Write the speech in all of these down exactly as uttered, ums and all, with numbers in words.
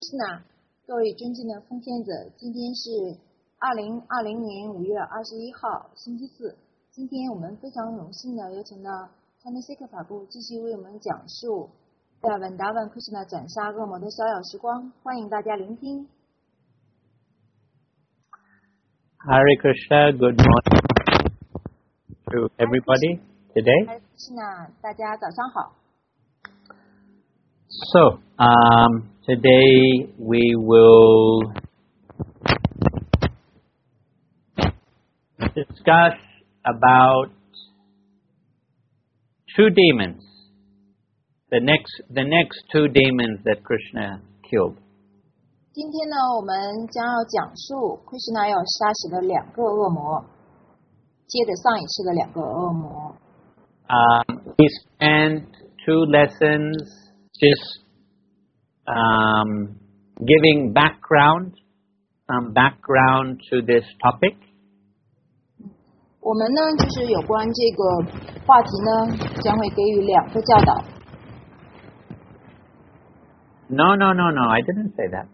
是呢，各位尊敬的奉献者，今天是二零二零年五月二十一号，星期四。今天我们非常荣幸的有请到川内西克法部继续为我们讲述在稳达文克什纳斩杀恶魔的逍遥时光，欢迎大家聆听。 Hare Krishna, good morning to everybody today. Hare Krishna, 大家早上好。 So, um, today we will discuss about two demons, the next, the next two demons that Krishna killed. 今天呢，我们将要讲述 Krishna 要杀死的两个恶魔，接着上一次的两个恶魔。 Um, we spent two lessons just um, giving background, some background to this topic. 我们呢，就是有关这个话题呢，将会给予两个教导。 No, no, no, no, I didn't say that.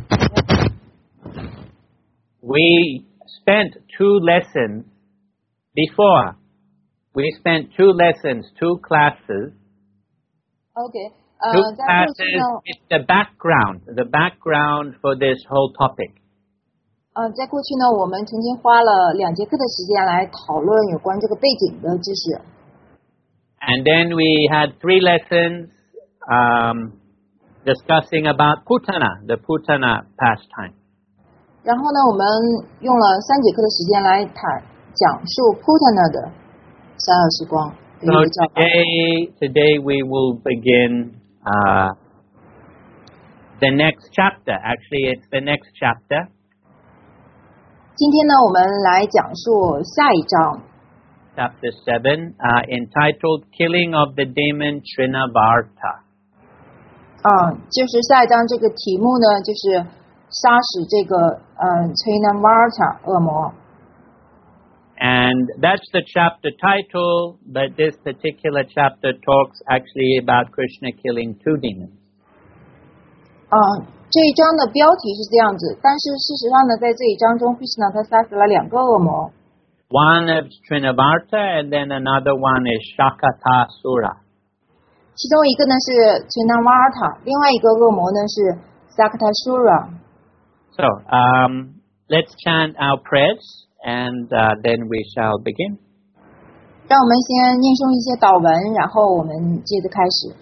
We spent two lessons before. We spent two lessons, two classes. OK， Two 呃，在过去 classes 呢， with the background, the background for this whole topic. 呃，在过去呢，我们曾经花了两节课的时间来讨论有关这个背景的知识。 And then we had three lessons um, discussing about Putana, the Putana pastime. 然后呢，我们用了三节课的时间来谈讲述 Putana 的逍遥时光的一 So 个教导。 today, today we will begin uh, the next chapter. Actually, it's the next chapter. 今天呢，我们来讲述下一章， Chapter seven, uh, entitled Killing of the Demon Trinavarta. 啊、就是下一章这个题目呢，就是杀死这个呃 Trinavarta 恶魔。 And that's the chapter title, but this particular chapter talks actually about Krishna killing two demons. 啊、这一章的标题是这样子，但是事实上呢，在这一章中 ，Krishna 他杀死了两个恶魔， One is Trinavarta, and then another one is Shakatasura. 其中一个呢是 Trinavarta， 另外一个恶魔呢是 Shakatasura。 So, um, let's chant our prayers, and uh, then we shall begin. 让我们先念诵一些祷文，然后我们接着开始。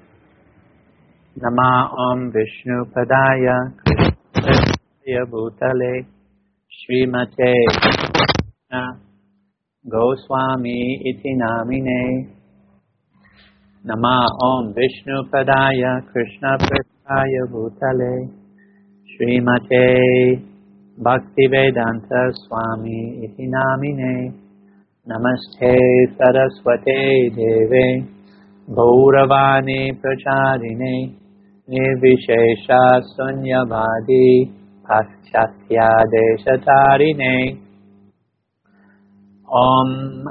Nama Om Vishnu Padaya Krishnaya Bhutale Srimate Krishna Goswami Iti Namine. Nama Om Vishnu Padaya Krishna Prasthaya Bhutale Srimate Bhaktivedanta Swami Iti Namine. Namaste Saraswate Deve Gauravani Pracharine Nirvishesha Sunyavadi Paschatya Deshatarine. Om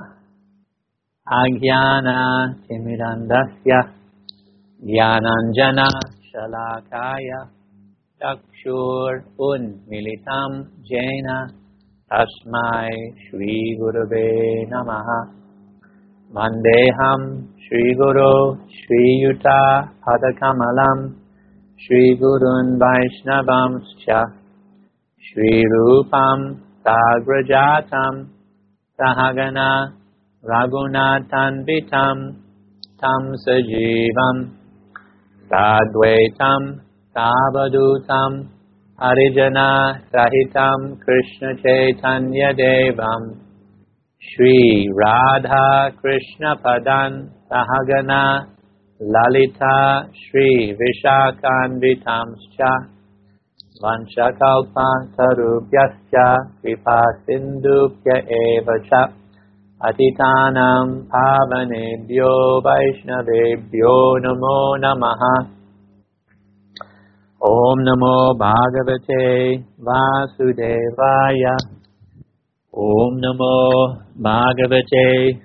Agyana Timirandasya Dhyananjana Shalakaya Chakshur Unmilitam Jena Tasmai Shri Gurave Namaha. Vandeham Shri Guru Shri Yuta Padakamalam Shri Gurun Vaishnavamscha Shri Rupam Sagrajatam Sahagana Raghunathanvitam Tam Sajivam Sadvaitam Savadutam Harijana Sahitam Krishna Chaitanya Devam Shri Radha Krishna Padan Sahagana Lalita Shri Vishakhanvitamscha Vanchakalpa Tarubhyascha Kripa Sindhubhya Evacha Atitanam Pavanebhyo Vaishnavebhyo Namo Namaha. Om Namo Bhagavate Vasudevaya. Om Namo Bhagavate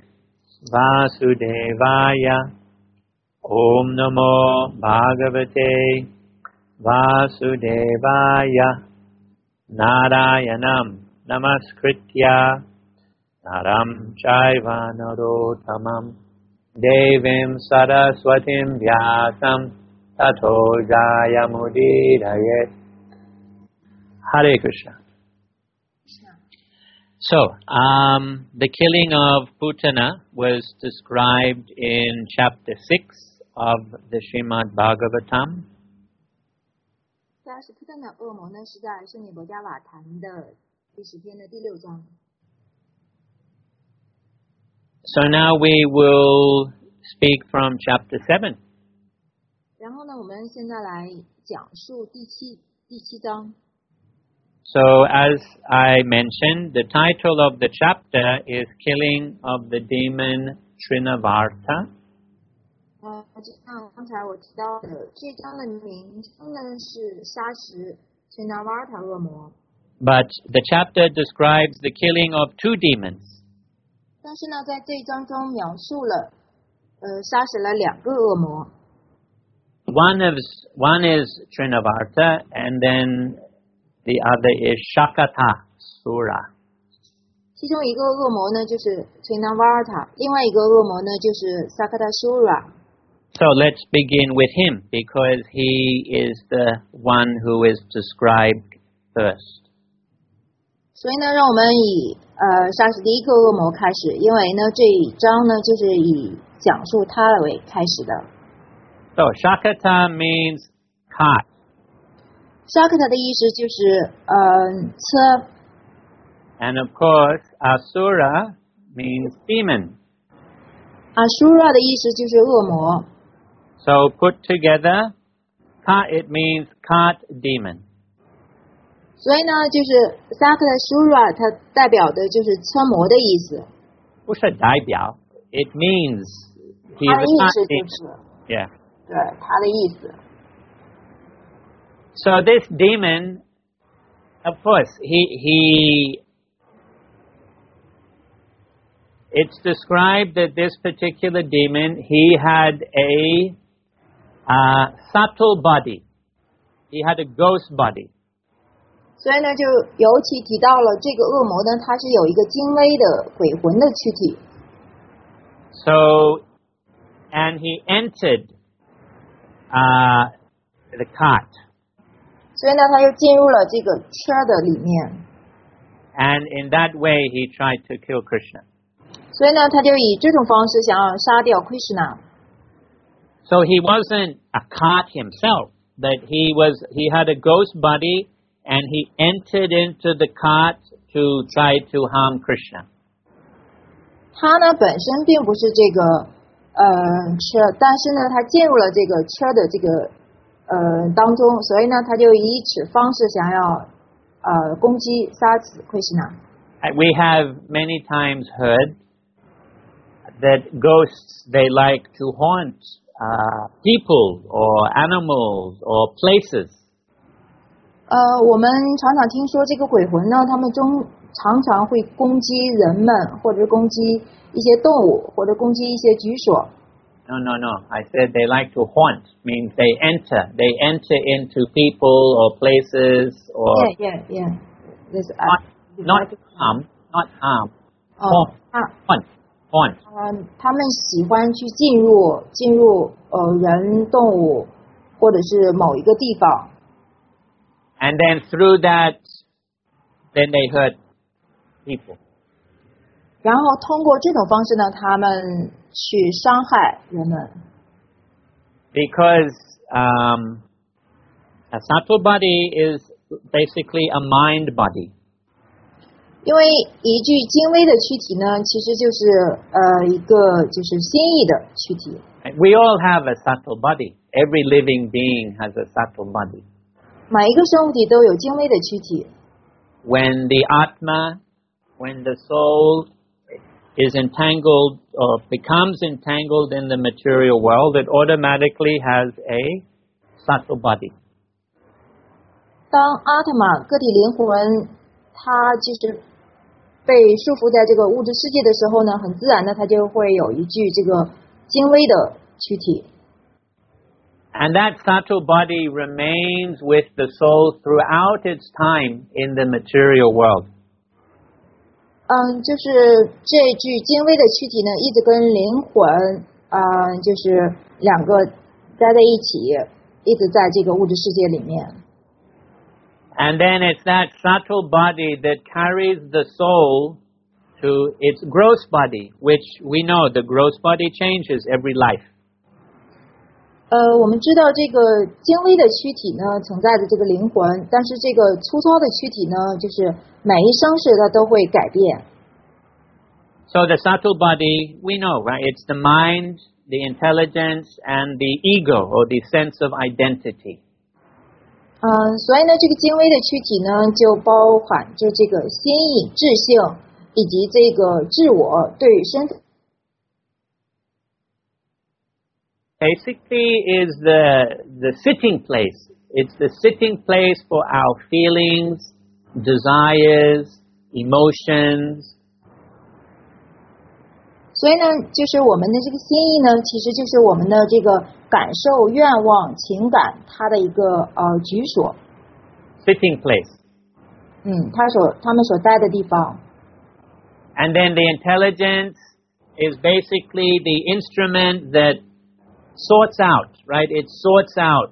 Vasudevaya. Om Namo Bhagavate Vasudevaya Narayanam Namaskritya Naram Chaiva Narottamam Devim Saraswatim Vyasam Tato Jayamudidayet. Hare Krishna. So, um, the killing of Putana was described in chapter six of the Srimad Bhagavatam. 但是 Putana 恶魔呢，是在圣尼伯加瓦谈的第十篇的第六章。 So now we will speak from chapter seven. 然后呢，我们现在来讲述第七第七章。 So as I mentioned, the title of the chapter is Killing of the Demon Trinavarta. 呃，就像刚才我提到的，这章的名称呢是杀死 Trinavarta 恶魔。 But the chapter describes the killing of two demons. 但是呢，在这一章中描述了，呃，杀死了两个恶魔。 One is one is Trinavarta, and then the other is Shakatasura. 其中一个恶魔呢就是 Trinavarta， 另外一个恶魔呢就是 Shakatasura。 So let's begin with him, because he is the one who is described first. 所以呢，让我们以呃杀死第一个恶魔开始，因为呢这一章呢就是以讲述他为开始的。 So Shakata means cart. Shakata 的意思就是呃车。 And of course, Asura means demon. Asura 的意思就是恶魔。 So put together, it means cart demon. 所以呢，就是 Shakatasura 它代表的就是车魔的意思。 不是代表 It means 它的 he's 意 a 思 cart 就 demon. 是， Yeah. 对，它的意思。 So this demon, of course, he he. It's described that this particular demon, he had a uh, subtle body. He had a ghost body. 所以呢，就尤其提到了这个恶魔呢，它是有一个精微的鬼魂的躯体。 So, and he entered uh, the cart. 所以呢，他就进入了这个车的里面。 And in that way, he tried to kill Krishna. 所以呢，他就以这种方式想要杀掉 Krishna。 So he wasn't a cart himself, but he was he had a ghost body, and he entered into the cart to try to harm Krishna. 他呢本身并不是这个呃车，但是呢，他进入了这个车的这个呃当中，所以呢，他就以此方式想要呃攻击杀死 Krishna。 We have many times heard that ghosts, they like to haunt uh, people or animals or places. 呃，我们常常听说这个鬼魂呢，他们中常常会攻击人们，或者攻击一些动物，或者攻击一些居所。 No, no, no. I said they like to haunt, means they enter. They enter into people or places or... Yeah, yeah, yeah. This, Not, not harm, not harm. 哦，他 Haunt, haunt. 嗯，他们喜欢去进入进入呃人、动物，或者是某一个地方。 And then through that, then they hurt people. 然后通过这种方式呢，他们去伤害人们。 Because um, a subtle body is basically a mind body. 因为一具精微的躯体呢，其实就是呃一个就是心意的躯体。 We all have a subtle body. Every living being has a subtle body. 每一个生物体都有精微的躯体。 When the Atma, when the soul is entangled or becomes entangled in the material world, it automatically has a subtle body. 当阿特玛个体灵魂，它就是被束缚在这个物质世界的时候呢，很自然的，它就会有一具这个精微的躯体。 And that subtle body remains with the soul throughout its time in the material world. 嗯，就是这具精微的躯体呢，一直跟灵魂，嗯，就是两个待在一起，一直在这个物质世界里面。 And then it's that subtle body that carries the soul to its gross body, which we know the gross body changes every life. 呃，我们知道这个精微的躯体呢，承载着这个灵魂，但是这个粗糙的躯体呢，就是每一生时它都会改变。 So the subtle body, we know, right? It's the mind, the intelligence, and the ego, or the sense of identity. 嗯，所以呢，这个精微的躯体呢，就包含着这个心意、智性以及这个自我对身体。 Basically is the, the sitting place. It's the sitting place for our feelings, desires, emotions. 所以呢，就是我们的这个心意呢，其实就是我们的这个感受、愿望、情感，它的一个呃居所。 Sitting place. 嗯，他所他们所待的地方。 And then the intelligence is basically the instrument that sorts out, right? It sorts out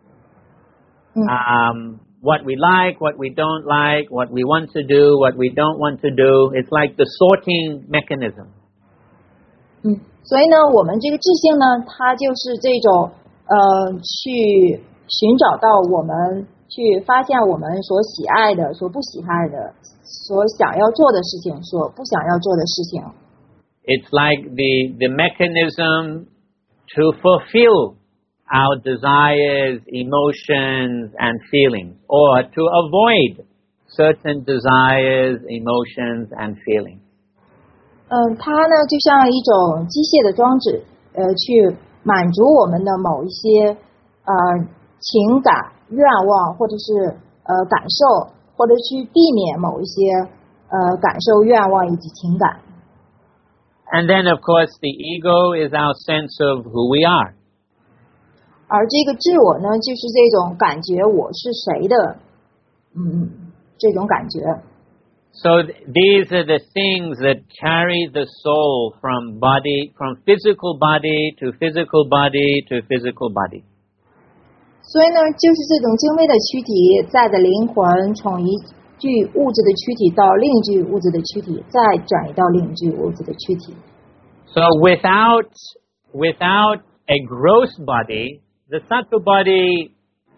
um, what we like, what we don't like, what we want to do, what we don't want to do. It's like the sorting mechanism. 嗯，所以呢，我们这个智性呢，它就是这种呃，去寻找到我们，去发现我们所喜爱的、所不喜爱的、所想要做的事情、所不想要做的事情。 It's like the the mechanism to fulfill our desires, emotions, and feelings, or to avoid certain desires, emotions, and feelings. 嗯，它呢就像一种机械的装置，呃，去满足我们的某一些呃情感、愿望，或者是呃感受，或者去避免某一些呃感受、愿望以及情感。 And then, of course, the ego is our sense of who we are. 而这个自我呢，就是这种感觉我是谁的，嗯，这种感觉。 So th- these are the things that carry the soul from body, from physical body to physical body to physical body. 所以呢，就是这种精微的躯体，载着灵魂从一具物质的躯体到另一具物质的躯体，再转移到另一具物质的躯体。 So without without a gross body, the subtle body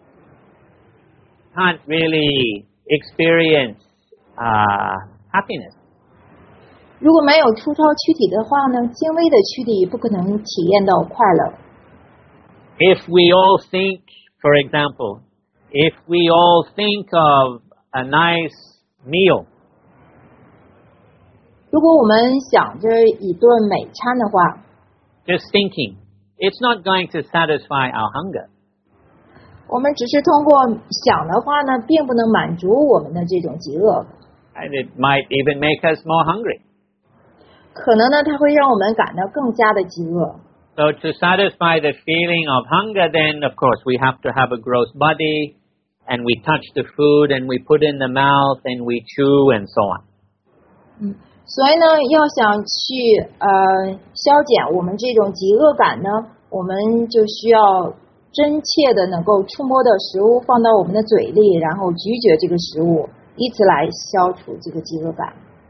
can't really experience uh, happiness. 如果没有粗糙躯体的话呢，精微的躯体不可能体验到快乐。 If we all think, for example, if we all think of a nice meal, 如果我们想着一顿美餐的话， just thinking, it's not going to satisfy our hunger. 我们只是通过想的话呢，并不能满足我们的这种饥饿。 And it might even make us more hungry. 可能呢，它会让我们感到更加的饥饿。 So to satisfy the feeling of hunger, then of course we have to have a gross body, and we touch the food, and we put in the mouth, and we chew, and so on. 嗯，所以呢，要想去呃消减我们这种饥饿感呢，我们就需要真切的能够触摸的食物放到我们的嘴里，然后咀嚼这个食物，以此来消除这个饥饿感。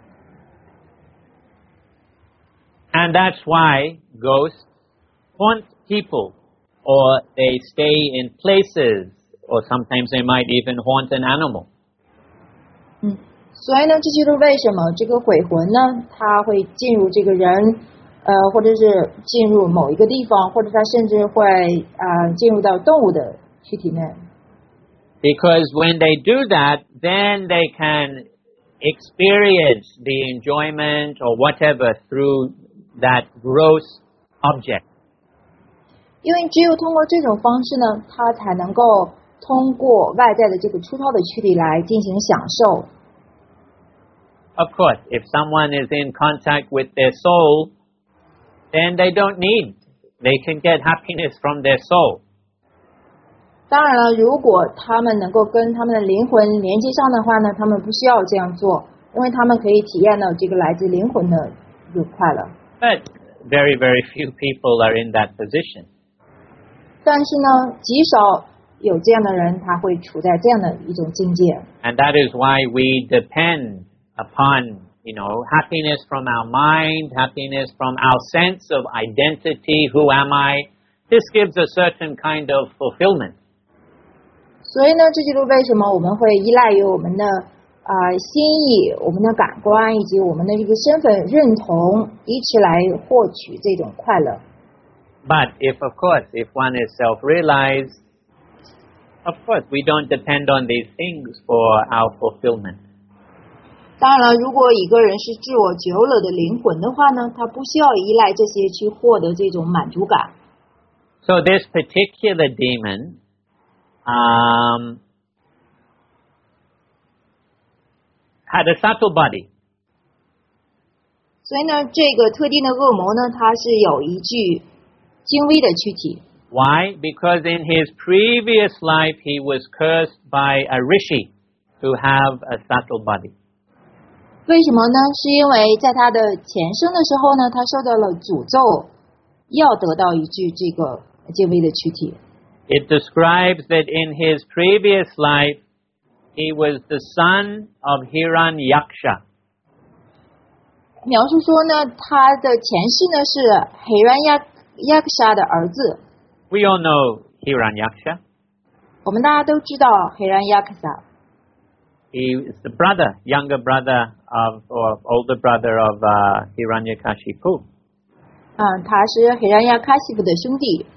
And that's why ghosts haunt people, or they stay in places, or sometimes they might even haunt an animal. 嗯，所以呢，这就是为什么这个鬼魂呢，它会进入这个人，呃，或者是进入某一个地方，或者它甚至会啊、呃、进入到动物的躯体内。 Because when they do that, then they can experience the enjoyment or whatever through that gross object. 因为只有通过这种方式呢，它才能够通过外在的这个粗糙的躯体来进行享受。 Of course, if someone is in contact with their soul, then they don't need, they can get happiness from their soul. 当然了，如果他们能够跟他们的灵魂连接上的话呢，他们不需要这样做，因为他们可以体验到这个来自灵魂的一个快乐。 But very, very few people are in that position. 但是呢，极少有这样的人，他会处在这样的一种境界。 And that is why we depend upon, you know, happiness from our mind, happiness from our sense of identity, who am I? This gives a certain kind of fulfillment. 所以呢，这就是为什么我们会依赖于我们的啊、呃、心意、我们的感官以及我们的这个身份认同，以此来获取这种快乐。 But if, of course, if one is self-realized, of course, we don't depend on these things for our fulfillment. 当然了，如果一个人是自我觉悟了的灵魂的话呢，他不需要依赖这些去获得这种满足感。 So this particular demon um, had a subtle body. 所以呢，这个特定的恶魔呢，它是有一具精微的躯体。 Why? Because in his previous life he was cursed by a rishi to have a subtle body. 为什么呢？是因为在他的前生的时候呢，他受到了诅咒，要得到一具这个精微的躯体。 It describes that in his previous life he was the son of Hiranyaksha. 描述说呢，他的前世呢是黑然亚亚克沙的儿子。 We all know Hiranyaksha. 我们大家都知道黑然亚克沙。 He is the brother, younger brother of, or older brother of uh, Hiranyakashipu. 嗯，他是黑然亚卡西夫的兄弟。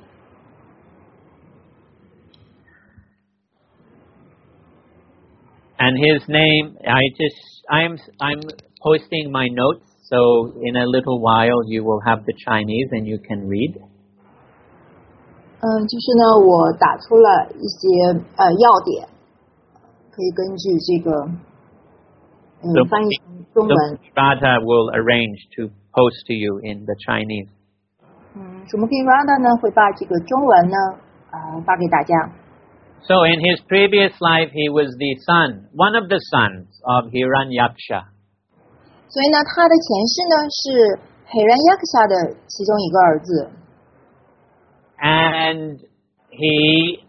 And his name, I just, I'm, I'm posting my notes, so in a little while you will have the Chinese and you can read. 嗯，就是呢，我打出了一些呃要点，可以根据这个嗯 So 翻译成中文。 Radha will arrange to post to you in the Chinese. 嗯 s h u m k i Rada 呢会把这个中文呢啊、呃、发给大家。 So in his previous life he was the son, one of the sons of Hiranyaksha. 所以呢，他的前世呢是黑然亚克沙的其中一个儿子。 And he,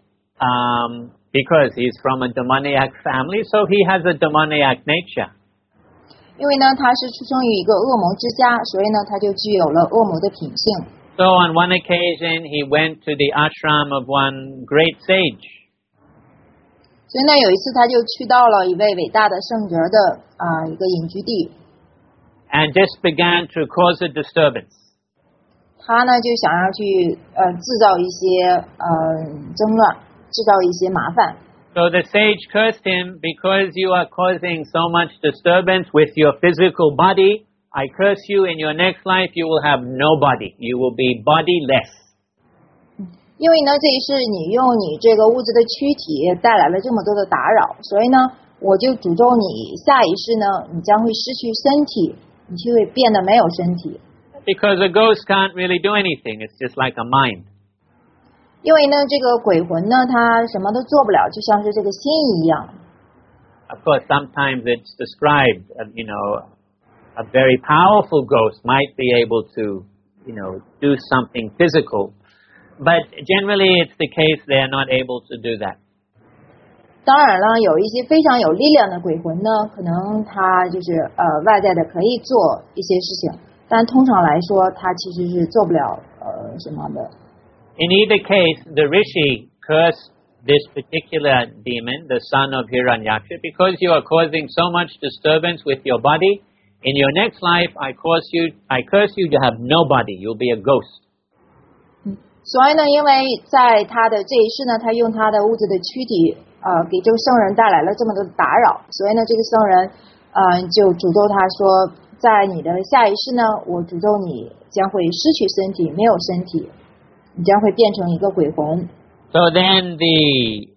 um, because he's from a demoniac family, so he has a demoniac nature. 因为呢，他是出生于一个恶魔之家，所以呢，他就具有了恶魔的品性。 So on one occasion he went to the ashram of one great sage. 所以呢，有一次他就去到了一位伟大的圣哲的啊、呃、一个隐居地。 And just began to cause a disturbance. 他呢就想要去呃制造一些呃争乱，制造一些麻烦。 So the sage cursed him, because you are causing so much disturbance with your physical body. I curse you, in your next life you will have no body. You will be bodiless. 因为呢，这一世你用你这个物质的躯体带来了这么多的打扰，所以呢，我就诅咒你下一世呢，你将会失去身体，你就会变得没有身体。 Because a ghost can't really do anything. It's just like a mind. 因为呢，这个鬼魂呢，他什么都做不了，就像是这个心一样。 Of course, sometimes it's described, uh, you know, a very powerful ghost might be able to, you know, do something physical. But generally it's the case they are not able to do that. 当然了，有一些非常有力量的鬼魂呢，可能他就是呃外在的可以做一些事情，但通常来说，他其实是做不了呃什么的。 In either case, the rishi cursed this particular demon, the son of Hiranyaksha, because you are causing so much disturbance with your body. In your next life, I curse you, I curse you to have no body. You'll be a ghost. 所以呢，因为在他的这一世呢，他用他的物质的躯体，呃，给这个圣人带来了这么多的打扰，所以呢，这个圣人，呃，就诅咒他说，在你的下一世呢，我诅咒你将会失去身体，没有身体，你将会变成一个鬼魂。 So then the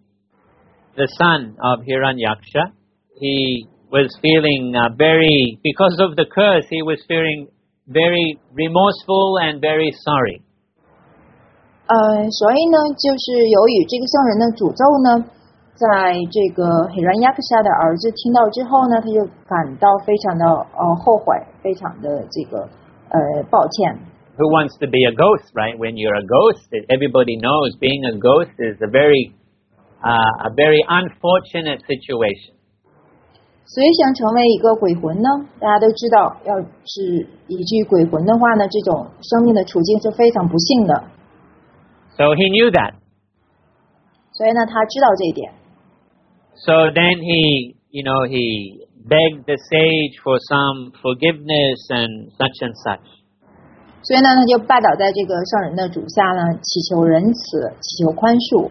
the son of Hiranyaksha, he was feeling uh, very, because of the curse, he was feeling very remorseful and very sorry. 呃，所以呢，就是由于这个圣人的诅咒呢，在这个 Hiranyaksha 的儿子听到之后呢，他就感到非常的呃后悔，非常的这个呃抱歉。 Who wants to be a ghost, right? When you're a ghost, everybody knows being a ghost is a very, uh, a very unfortunate situation. 所以想成为一个鬼魂呢，大家都知道，要是一具鬼魂的话呢，这种生命的处境是非常不幸的。 So he knew that. 所以呢，他知道这一点。 So then he, you know, he begged the sage for some forgiveness and such and such. 所以呢，他就拜倒在这个圣人的主下呢，祈求仁慈，祈求宽恕。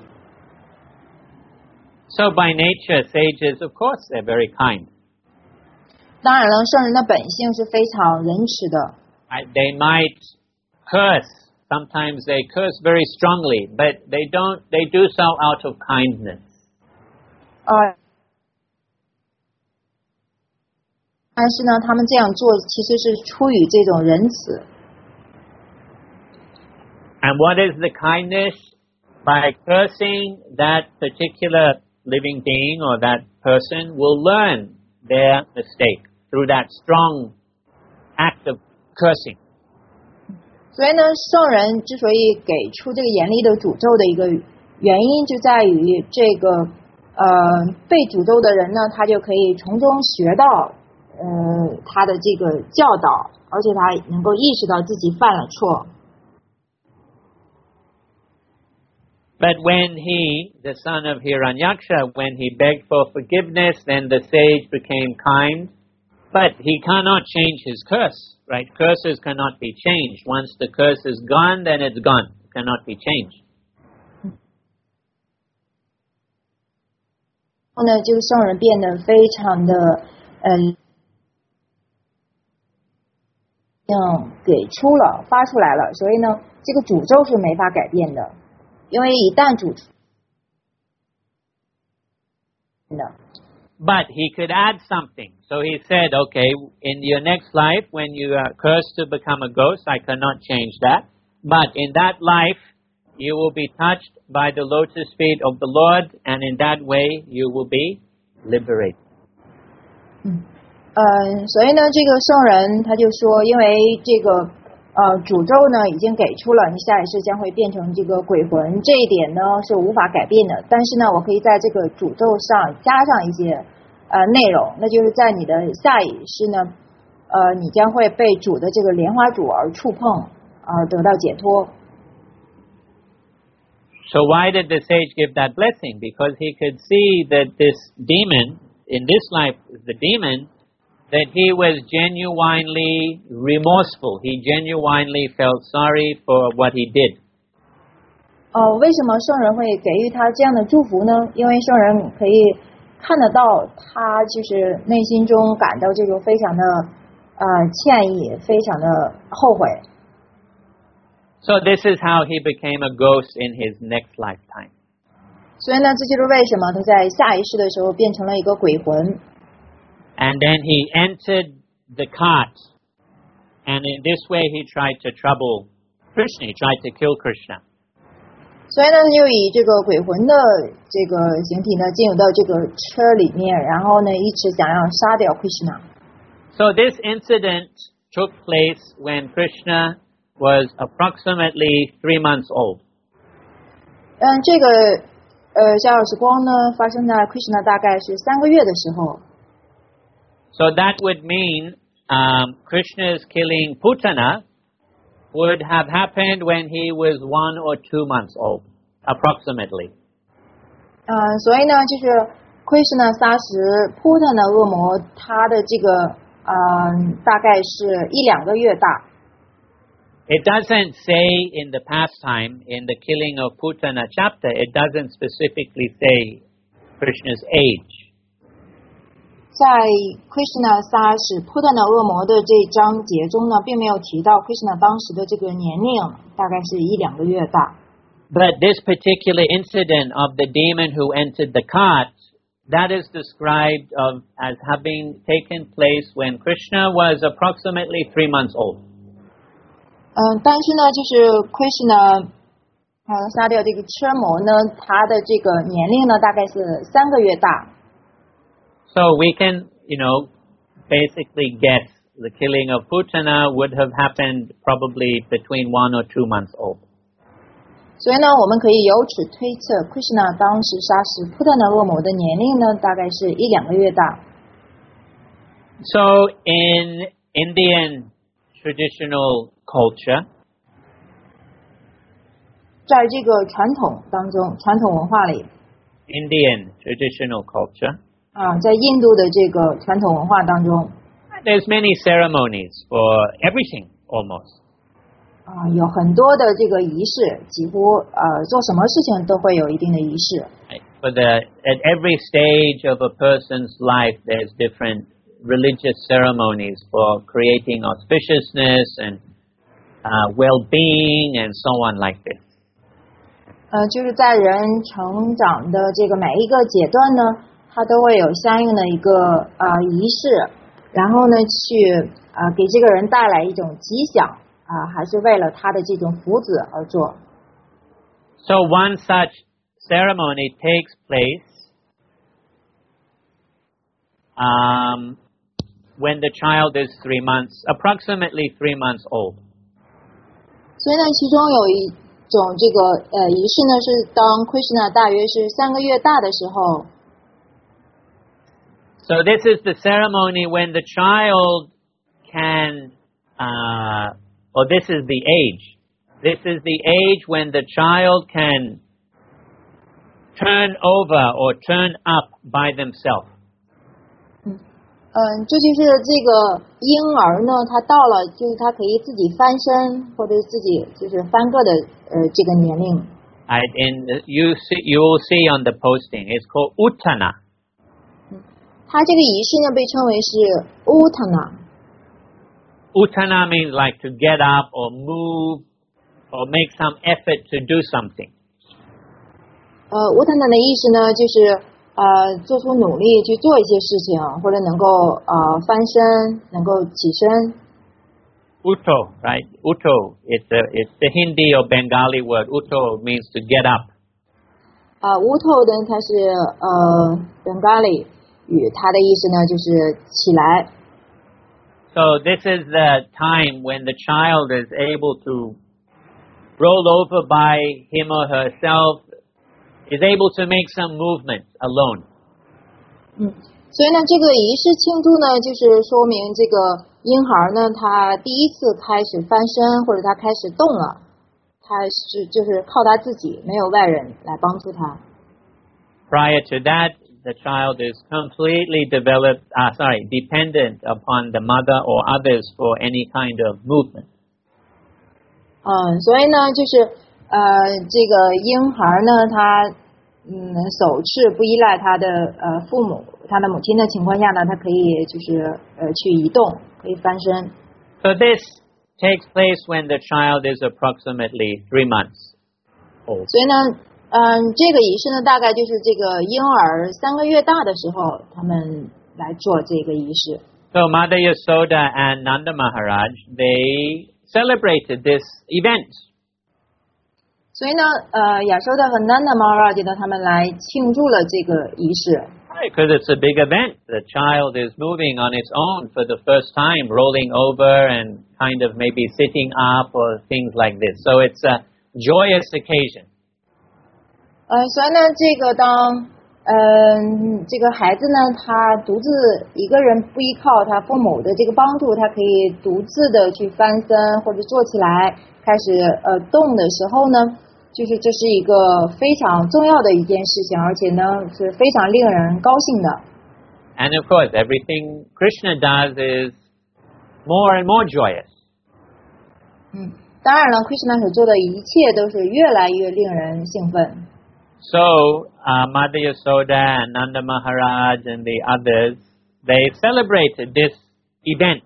So by nature, sages, of course, they're very kind. 当然了，圣人的本性是非常仁慈的。 Right? They might curse. Sometimes they curse very strongly, but they don't. They do so out of kindness. 呃，但是呢，他们这样做其实是出于这种仁慈。 And what is the kindness? By cursing that particular living being or that person will learn their mistake through that strong act of cursing. 所以呢，圣人之所以给出这个严厉的诅咒的一个原因，就在于这个呃被诅咒的人呢，他就可以从中学到呃他的这个教导，而且他能够意识到自己犯了错。 But when he, the son of Hiranyaksha, when he begged for forgiveness, then the sage became kind. But he cannot change his curse, right? Curses cannot be changed. Once the curse is gone, then it's gone. It cannot be changed. 后呢，这个圣人变得非常的呃，嗯，给出了，发出来了。所以呢，这个诅咒是没法改变的。因为一旦主， But he could add something. So he said, okay, in your next life, when you are cursed to become a ghost, I cannot change that. But in that life, you will be touched by the lotus feet of the Lord, and in that way, you will be liberated. 嗯，呃，所以呢，这个圣人他就说，因为这个。呃，诅咒呢已经给出了，你下一世将会变成这个鬼魂，这一点呢是无法改变的。但是呢，我可以在这个诅咒上加上一些呃内容，那就是在你的下一世呢，呃，你将会被主的这个莲花主而触碰，而得到解脱。 So why did the sage give that blessing? Because he could see that this demon, in this life, the demon, that he was genuinely remorseful. He genuinely felt sorry for what he did. 哦，为什么圣人会给予他这样的祝福呢？因为圣人可以看得到他就是内心中感到这个非常的呃歉意，非常的后悔。 So this is how he became a ghost in his next lifetime. 所以呢，这就是为什么他在下一世的时候变成了一个鬼魂。 And then he entered the cart, and in this way he tried to trouble Krishna. He tried to kill Krishna. 所以呢，他就以这个鬼魂的这个形体呢，进入到这个车里面，然后呢，一直想要杀掉 Krishna。 So this incident took place when Krishna was approximately three months old. 嗯，这个呃小小时光呢，发生在 Krishna 大概是三个月的时候。 So that would mean um, Krishna's killing Putana would have happened when he was one or two months old, approximately. 呃，所以呢，就是 Krishna 杀死 Putana 恶魔，他的这个呃大概是一两个月大。 It doesn't say in the pastime, in the killing of Putana chapter, it doesn't specifically say Krishna's age. 在 Krishna 杀死 Putana 恶魔的这章节中呢，并没有提到 Krishna 当时的这个年龄，大概是一两个月大。 But this particular incident of the demon who entered the cart, that is described of, as having taken place when Krishna was approximately three months old. 嗯，但是呢，就是 Krishna 呃，沙雕这个车模呢，它的这个年龄呢大概是三个月大。 So we can, you know, basically guess the killing of Putana would have happened probably between one or two months old. 所以呢，我们可以由此推测 Krishna 当时杀死普特那恶魔的年龄呢，大概是一两个月大。 So in Indian traditional culture, 在这个传统当中，传统文化里， Indian traditional culture, 啊，在印度的这个传统文化当中， there's many ceremonies for everything almost. 啊，有很多的这个仪式，几乎呃做什么事情都会有一定的仪式。 Right? For the at every stage of a person's life, there's different religious ceremonies for creating auspiciousness and uh, well-being and so on like this. 呃，就是在人成长的这个每一个阶段呢，它都会有相应的一个啊、呃、仪式，然后呢去啊、呃、给这个人带来一种吉祥啊、呃，还是为了他的这种福祉而做。 So one such ceremony takes place um, when the child is three months, approximately three months old. 所以呢，其中有一种这个呃仪式呢，是当 Krishna 大约是三个月大的时候。 So this is the ceremony when the child can, uh, or this is the age. This is the age when the child can turn over or turn up by themselves. 嗯，这就是这个婴儿呢，他到了就是他可以自己翻身或者自己就是翻个的呃这个年龄。 Right, and you see, you will see on the posting, it's called Uttana. 它这个仪式呢被称为是 Uttana。 Uttana means like to get up or move or make some effort to do something. 呃 Uttana 的意思呢就是呃做出努力去做一些事情，或者能够呃翻身，能够起身。 Utto, right? Utto, it's a, it's the Hindi or Bengali word. Utto means to get up. 啊 Utto 呢它是呃 Bengali 语，它的意思呢就是起来。 So this is the time when the child is able to roll over by him or herself, is able to make some movement alone. 嗯，所以呢，这个仪式庆祝呢，就是说明这个婴孩呢，他第一次开始翻身，或者他开始动了，他是就是靠他自己，没有外人来帮助他。 Prior to that, the child is completely developed, uh, sorry, dependent upon the mother or others for any kind of movement. 嗯，所以呢，就是呃，这个婴孩呢，他嗯手势不依赖他的呃父母、他的母亲的情况下呢，他可以就是呃去移动，可以翻身。 So this takes place when the child is approximately three months old. 所以呢，嗯，这个仪式呢，大概就是这个婴儿三个月大的时候，他们来做这个仪式。 So Mother Yasoda and Nanda Maharaj, they celebrated this event. 所以呢，呃，亚收达和南达玛拉吉呢，他们来庆祝了这个仪式。 Because it's a big event. The child is moving on its own for the first time, rolling over and kind of maybe sitting up or things like this. So it's a joyous occasion. 呃，所以呢，这个当嗯、呃、这个孩子呢，他独自一个人不依靠他父母的这个帮助，他可以独自的去翻身或者坐起来，开始呃动的时候呢，就是这是一个非常重要的一件事情，而且呢是非常令人高兴的。 And of course, everything Krishna does is more and more joyous. 嗯，当然了 ，Krishna 所做的一切都是越来越令人兴奋。 So, uh, Mother Yasoda and Nanda Maharaj and the others, they celebrated this event.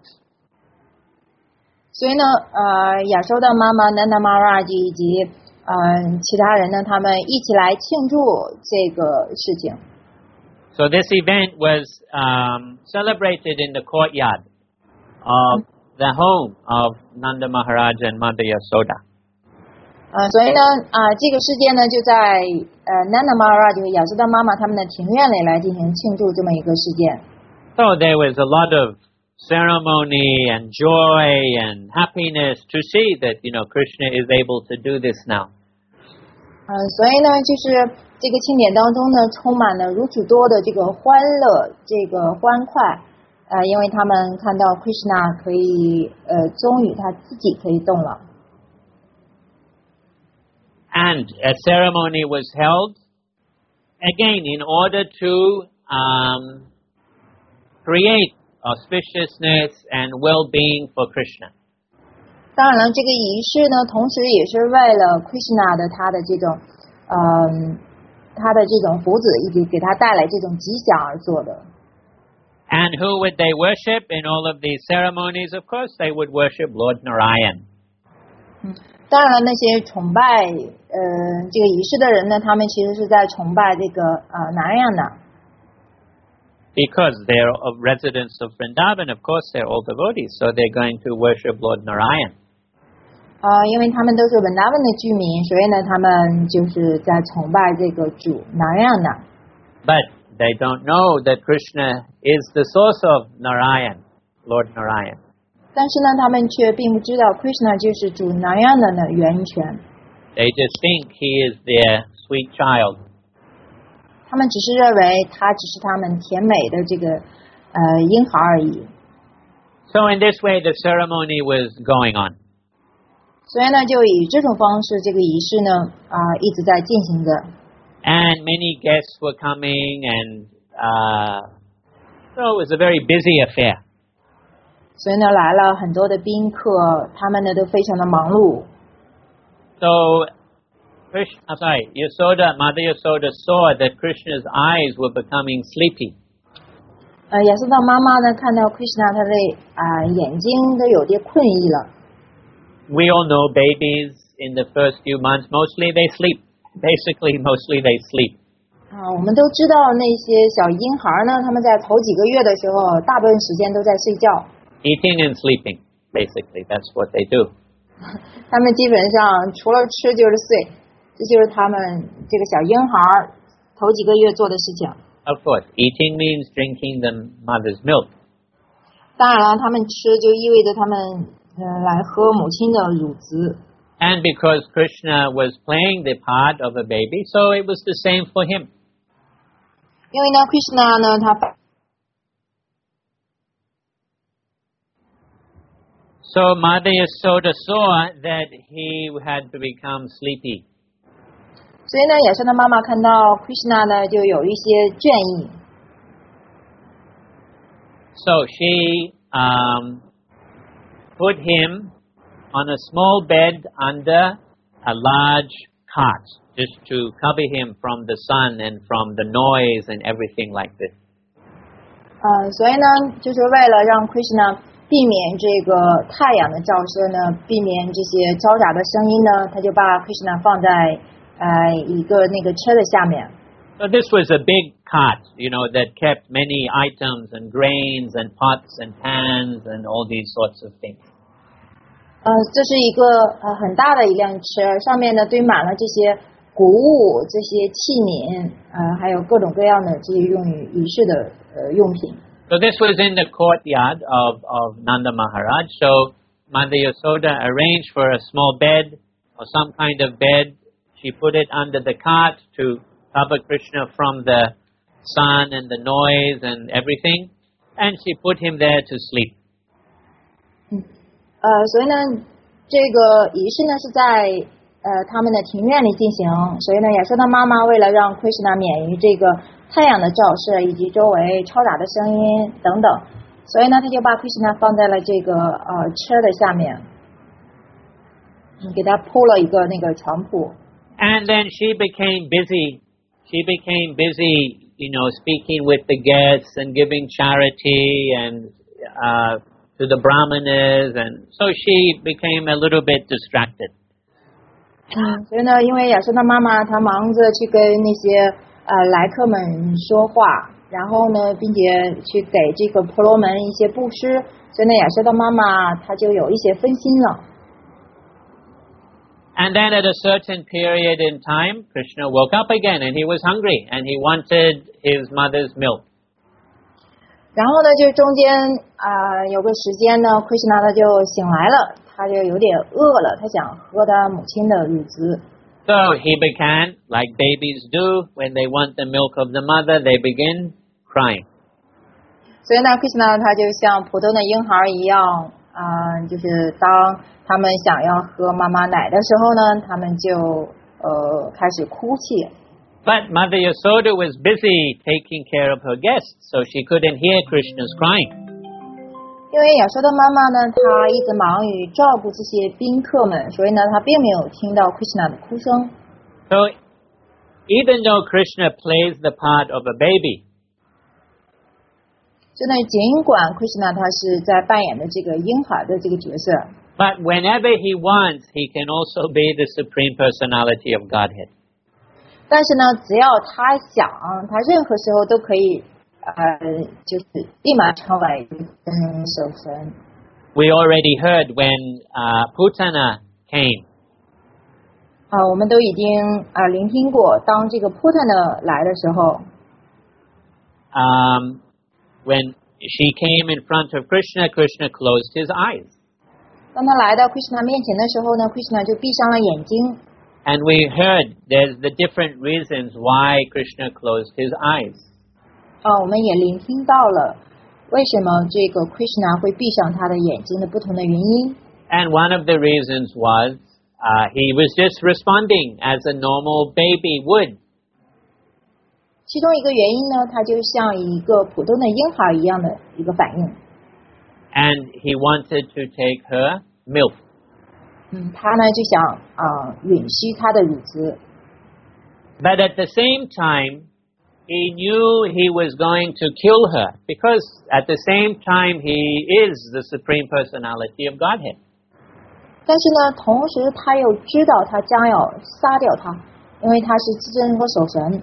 所以呢，呃，亚收的妈妈 Nanda Maharaj 以及呃其他人呢，他们一起来庆祝这个事情。 So this event was um, celebrated in the courtyard of the home of Nanda Maharaj and Mother Yasoda. 呃，所以呢，啊、呃，这个事件呢，就在呃 Nanda Maharaj 就是亚瑟达妈妈他们的庭院里来进行庆祝这么一个事件。 So there was a lot of ceremony and joy and happiness to see that, you know, Krishna is able to do this now. 嗯、呃，所以呢，就是这个庆典当中呢，充满了如此多的这个欢乐，这个欢快，呃，因为他们看到 Krishna 可以，呃，终于他自己可以动了。 And a ceremony was held, again, in order to um, create auspiciousness and well-being for Krishna. 当然了，这个仪式呢，同时也是为了 Krishna 的他的这种，嗯、呃，他的这种福祉以及给他带来这种吉祥而做的。 And who would they worship in all of these ceremonies? Of course, they would worship Lord Narayan. 嗯，当然了，那些崇拜呃这个仪式的人呢，他们其实是在崇拜这个呃南洋的。 Because they're of residents of Vrindavan, of course, they're all devotees, so they're going to worship Lord Narayan. 呃，因为他们都是文达文的居民，所以呢，他们就是在崇拜这个主南洋的。 But they don't know that Krishna is the source of Narayan, Lord Narayan. 但是呢，他们却并不知道 Krishna 就是主南洋的呢源泉。 They just think he is their sweet child. 他们只是认为他只是他们甜美的这个呃婴孩而已。 So in this way, the ceremony was going on. 所以呢，就以这种方式，这个仪式呢啊、呃、一直在进行着。 And many guests were coming, and uh, so it was a very busy affair. 所以呢，来了很多的宾客，他们呢都非常的忙碌。 So, Krishna, I'm sorry, Yasoda, Mother Yasoda saw that Krishna's eyes were becoming sleepy. 呃，亚瑟达妈妈呢看到 Krishna 他的啊、呃、眼睛都有点困意了。 We all know babies in the first few months, mostly they sleep. Basically, mostly they sleep. 啊、我们都知道那些小婴孩呢，他们在头几个月的时候，大部分时间都在睡觉。 Eating and sleeping, basically, that's what they do. 他们基本上除了吃就是睡，这就是他们这个小婴孩头几个月做的事情。 Of course, eating means drinking the mother's milk. 当然了，他们吃就意味着他们呃来喝母亲的乳汁。 And because Krishna was playing the part of a baby, so it was the same for him. 因为呢 ，Krishna 呢，他 So Mother Yasoda saw that he had to become sleepy. 所以呢，亚瑟的妈妈看到 Krishna 呢，就有一些倦意。 So she um, put him on a small bed under a large cot, just to cover him from the sun and from the noise and everything like this. 呃，所以呢，就是为了让 Krishna 避免这个太阳的照射呢，避免这些嘈杂的声音呢，他就把 Krishna 放在呃一个那个车的下面。 So this was a big cot, you know, that kept many items and grains and pots and pans and all these sorts of things. 呃，这是一个呃很大的一辆车，上面呢堆满了这些谷物、这些器皿，呃，还有各种各样的这些用于仪式的呃用品。 So this was in the courtyard of, of Nanda Maharaj. So Mother Yasoda arranged for a small bed or some kind of bed. She put it under the cart to cover Krishna from the sun and the noise and everything. And she put him there to sleep. 嗯，呃，所以呢，这个仪式呢是在呃他们的庭院里进行。所以呢，亚瑟的妈妈为了让 Krishna 免于这个太阳的照射以及周围嘈杂的声音等等，所以呢，他就把 Krishna 放在了这个呃车的下面，嗯，给他铺了一个那个床铺。 And then she became busy. She became busy, you know, speaking with the guests and giving charity and uh, to the brahmanas, and so she became a little bit distracted. 嗯，所以呢，因为亚瑟的妈妈她忙着去跟那些呃来客们说话，然后呢，并且去给这个婆罗门一些布施，所以呢，亚瑟的妈妈她就有一些分心了。 And then at a certain period in time, Krishna woke up again and he was hungry and he wanted his mother's milk. 然后呢，就中间啊、呃、有个时间呢 ，Krishna 他就醒来了，他就有点饿了，他想喝他母亲的乳汁。 So he began, like babies do, when they want the milk of the mother, they begin crying. 所以呢 ，Krishna 他就像普通的婴孩一样，啊、呃，就是当他们想要喝妈妈奶的时候呢，他们就呃开始哭泣。 But Mother Yasoda was busy taking care of her guests, so she couldn't hear Krishna's crying. 因为亚瑟的妈妈呢，她一直忙于照顾这些宾客们，所以呢，她并没有听到 Krishna 的哭声。 So, even though Krishna plays the part of a baby, 就呢，尽管 Krishna 他是在扮演的这个婴孩的这个角色， but whenever he wants, he can also be the Supreme Personality of Godhead. 但是呢，只要他想，他任何时候都可以，呃，就是立马成为真人守神。 We already heard when uh, Putana came. 啊、呃，我们都已经啊、呃、聆听过，当这个 Putana 来的时候， Um, when she came in front of Krishna, Krishna closed his eyes. 当他来到 Krishna 面前的时候呢 ，Krishna 就闭上了眼睛。 And we heard there's the different reasons why Krishna closed his eyes. 啊、呃，我们也聆听到了为什么这个 Krishna 会闭上他的眼睛的不同的原因。 And one of the reasons was uh, he was just responding as a normal baby would. 其中一个原因呢，他就像一个普通的婴孩一样的一个反应。 And he wanted to take her milk. 嗯，他呢就想啊、呃、吮吸他的乳汁。 But at the same time, he knew he was going to kill her because at the same time he is the Supreme Personality of Godhead. 但是呢，同时他又知道他将要杀掉他，因为他是至真和守神。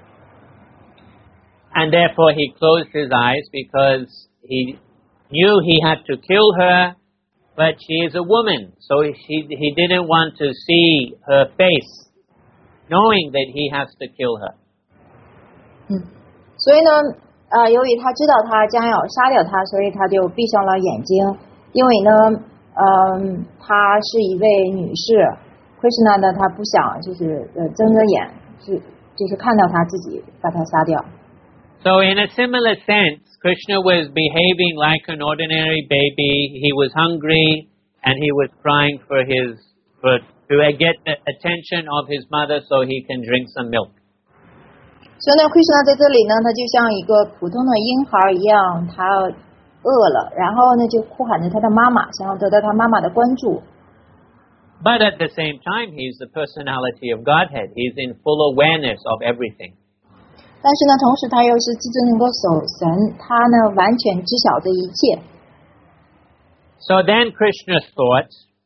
And therefore he closed his eyes because he knew he had to kill her, but she is a woman, so he, he didn't want to see her face, knowing that he has to kill her. 嗯，所以呢，呃，由于他知道他将要杀掉他，所以他就闭上了眼睛。因为呢，嗯，她是一位女士 ，Krishna 呢，他不想就是呃睁着眼，是就是看到他自己把他杀掉。 So in a similar sense, Krishna was behaving like an ordinary baby. He was hungry and he was crying for his for to get the attention of his mother so he can drink some milk. 所以呢 ，Krishna 在这里呢，他就像一个普通的婴孩一样，他饿了，然后呢就呼喊着他的妈妈，想要得到他妈妈的关注。 But at the same time, he's the personality of Godhead. He's in full awareness of everything. 但是呢，同时他又是至尊能够守神，他呢完全知晓这一切。 So then Krishna thought,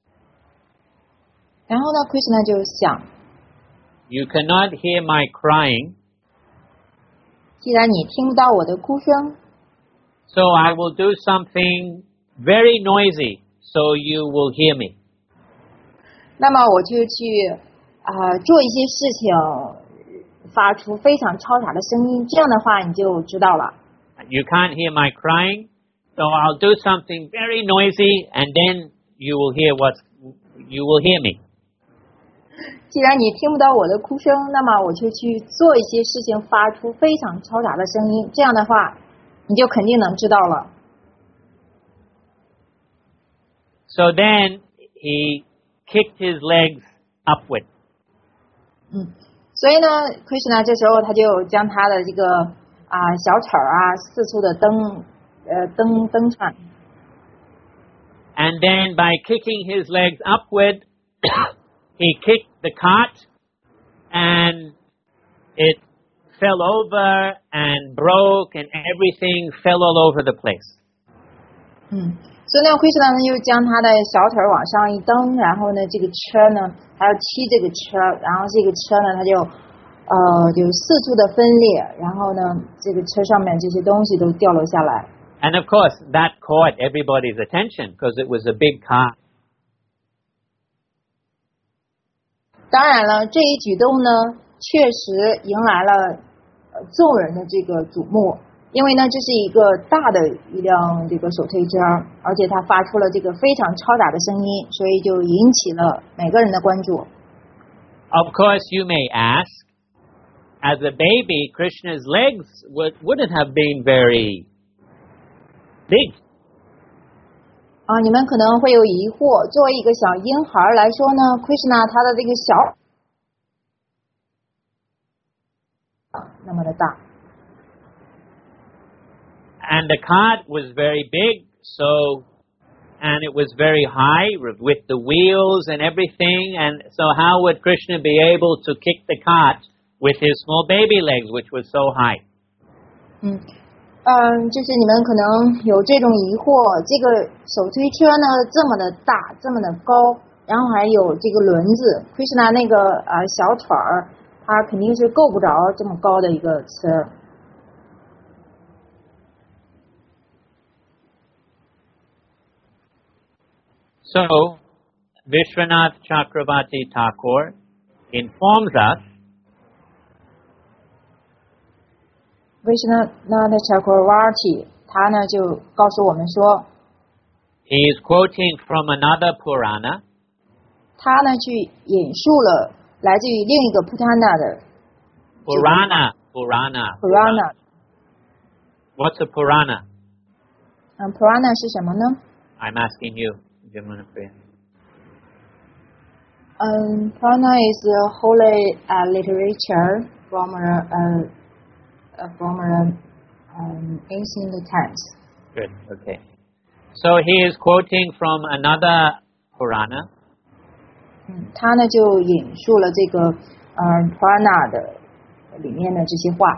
然后呢 ，Krishna 就想， you cannot hear my crying, 既然你听不到我的哭声， so I will do something very noisy so you will hear me. 那么我就去啊、呃、做一些事情。发出非常嘈杂的声音，这样的话你就知道了。 You can't hear my crying, so I'll do something very noisy, and then you will hear what you will hear me. 既然你听不到我的哭声，那么我就去做一些事情，发出非常嘈杂的声音，这样的话，你就肯定能知道了。 So then he kicked his legs upward. 嗯。所以呢 ，Krishna 这时候他就将他的这个啊、呃、小丑啊四处的蹬呃蹬蹬窜。 And then by kicking his legs upward, he kicked the cart, and it fell over and broke, and everything fell all over the place. 嗯。所以呢 ，Krishna 呢又将他的小腿往上一蹬，然后呢，这个车呢还要踢这个车，然后这个车呢，它就呃就四处的分裂，然后呢，这个车上面这些东西都掉落下来。 And of course, that caught everybody's attention because it was a big car. 当然了，这一举动呢，确实迎来了呃众人的这个瞩目，因为呢，这是一个大的一辆这个手推车，而且它发出了这个非常嘈杂的声音，所以就引起了每个人的关注。 Of course, you may ask, as a baby, Krishna's legs would, wouldn't have been very big. 啊，你们可能会有疑惑，作为一个小婴孩来说呢 ，Krishna 他的这个小那么的大。 And the cart was very big, so, and it was very high with the wheels and everything, and so how would Krishna be able to kick the cart with his small baby legs, which was so high? 嗯嗯，就是你们可能有这种疑惑，这个手推车呢这么的大，这么的高，然后还有这个轮子 ，Krishna 那个呃小腿儿，他肯定是够不着这么高的一个车。 So, Vishwanath Chakravarti Thakur informs us Vishwanath Chakravarti 他呢就告诉我们说 he is quoting from another Purana. 他呢去引述了来自于另一个 Purana 的 Purana, Purana. Purana. What's a Purana? 嗯 Purana 是什么呢？ I'm asking you, Jamuna-priya. Um, Purana is a holy uh, literature from a, uh, from a, um, ancient times. Good, okay. So he is quoting from another Purana. 嗯，他呢就引述了这个呃 Purana 的里面的这些话。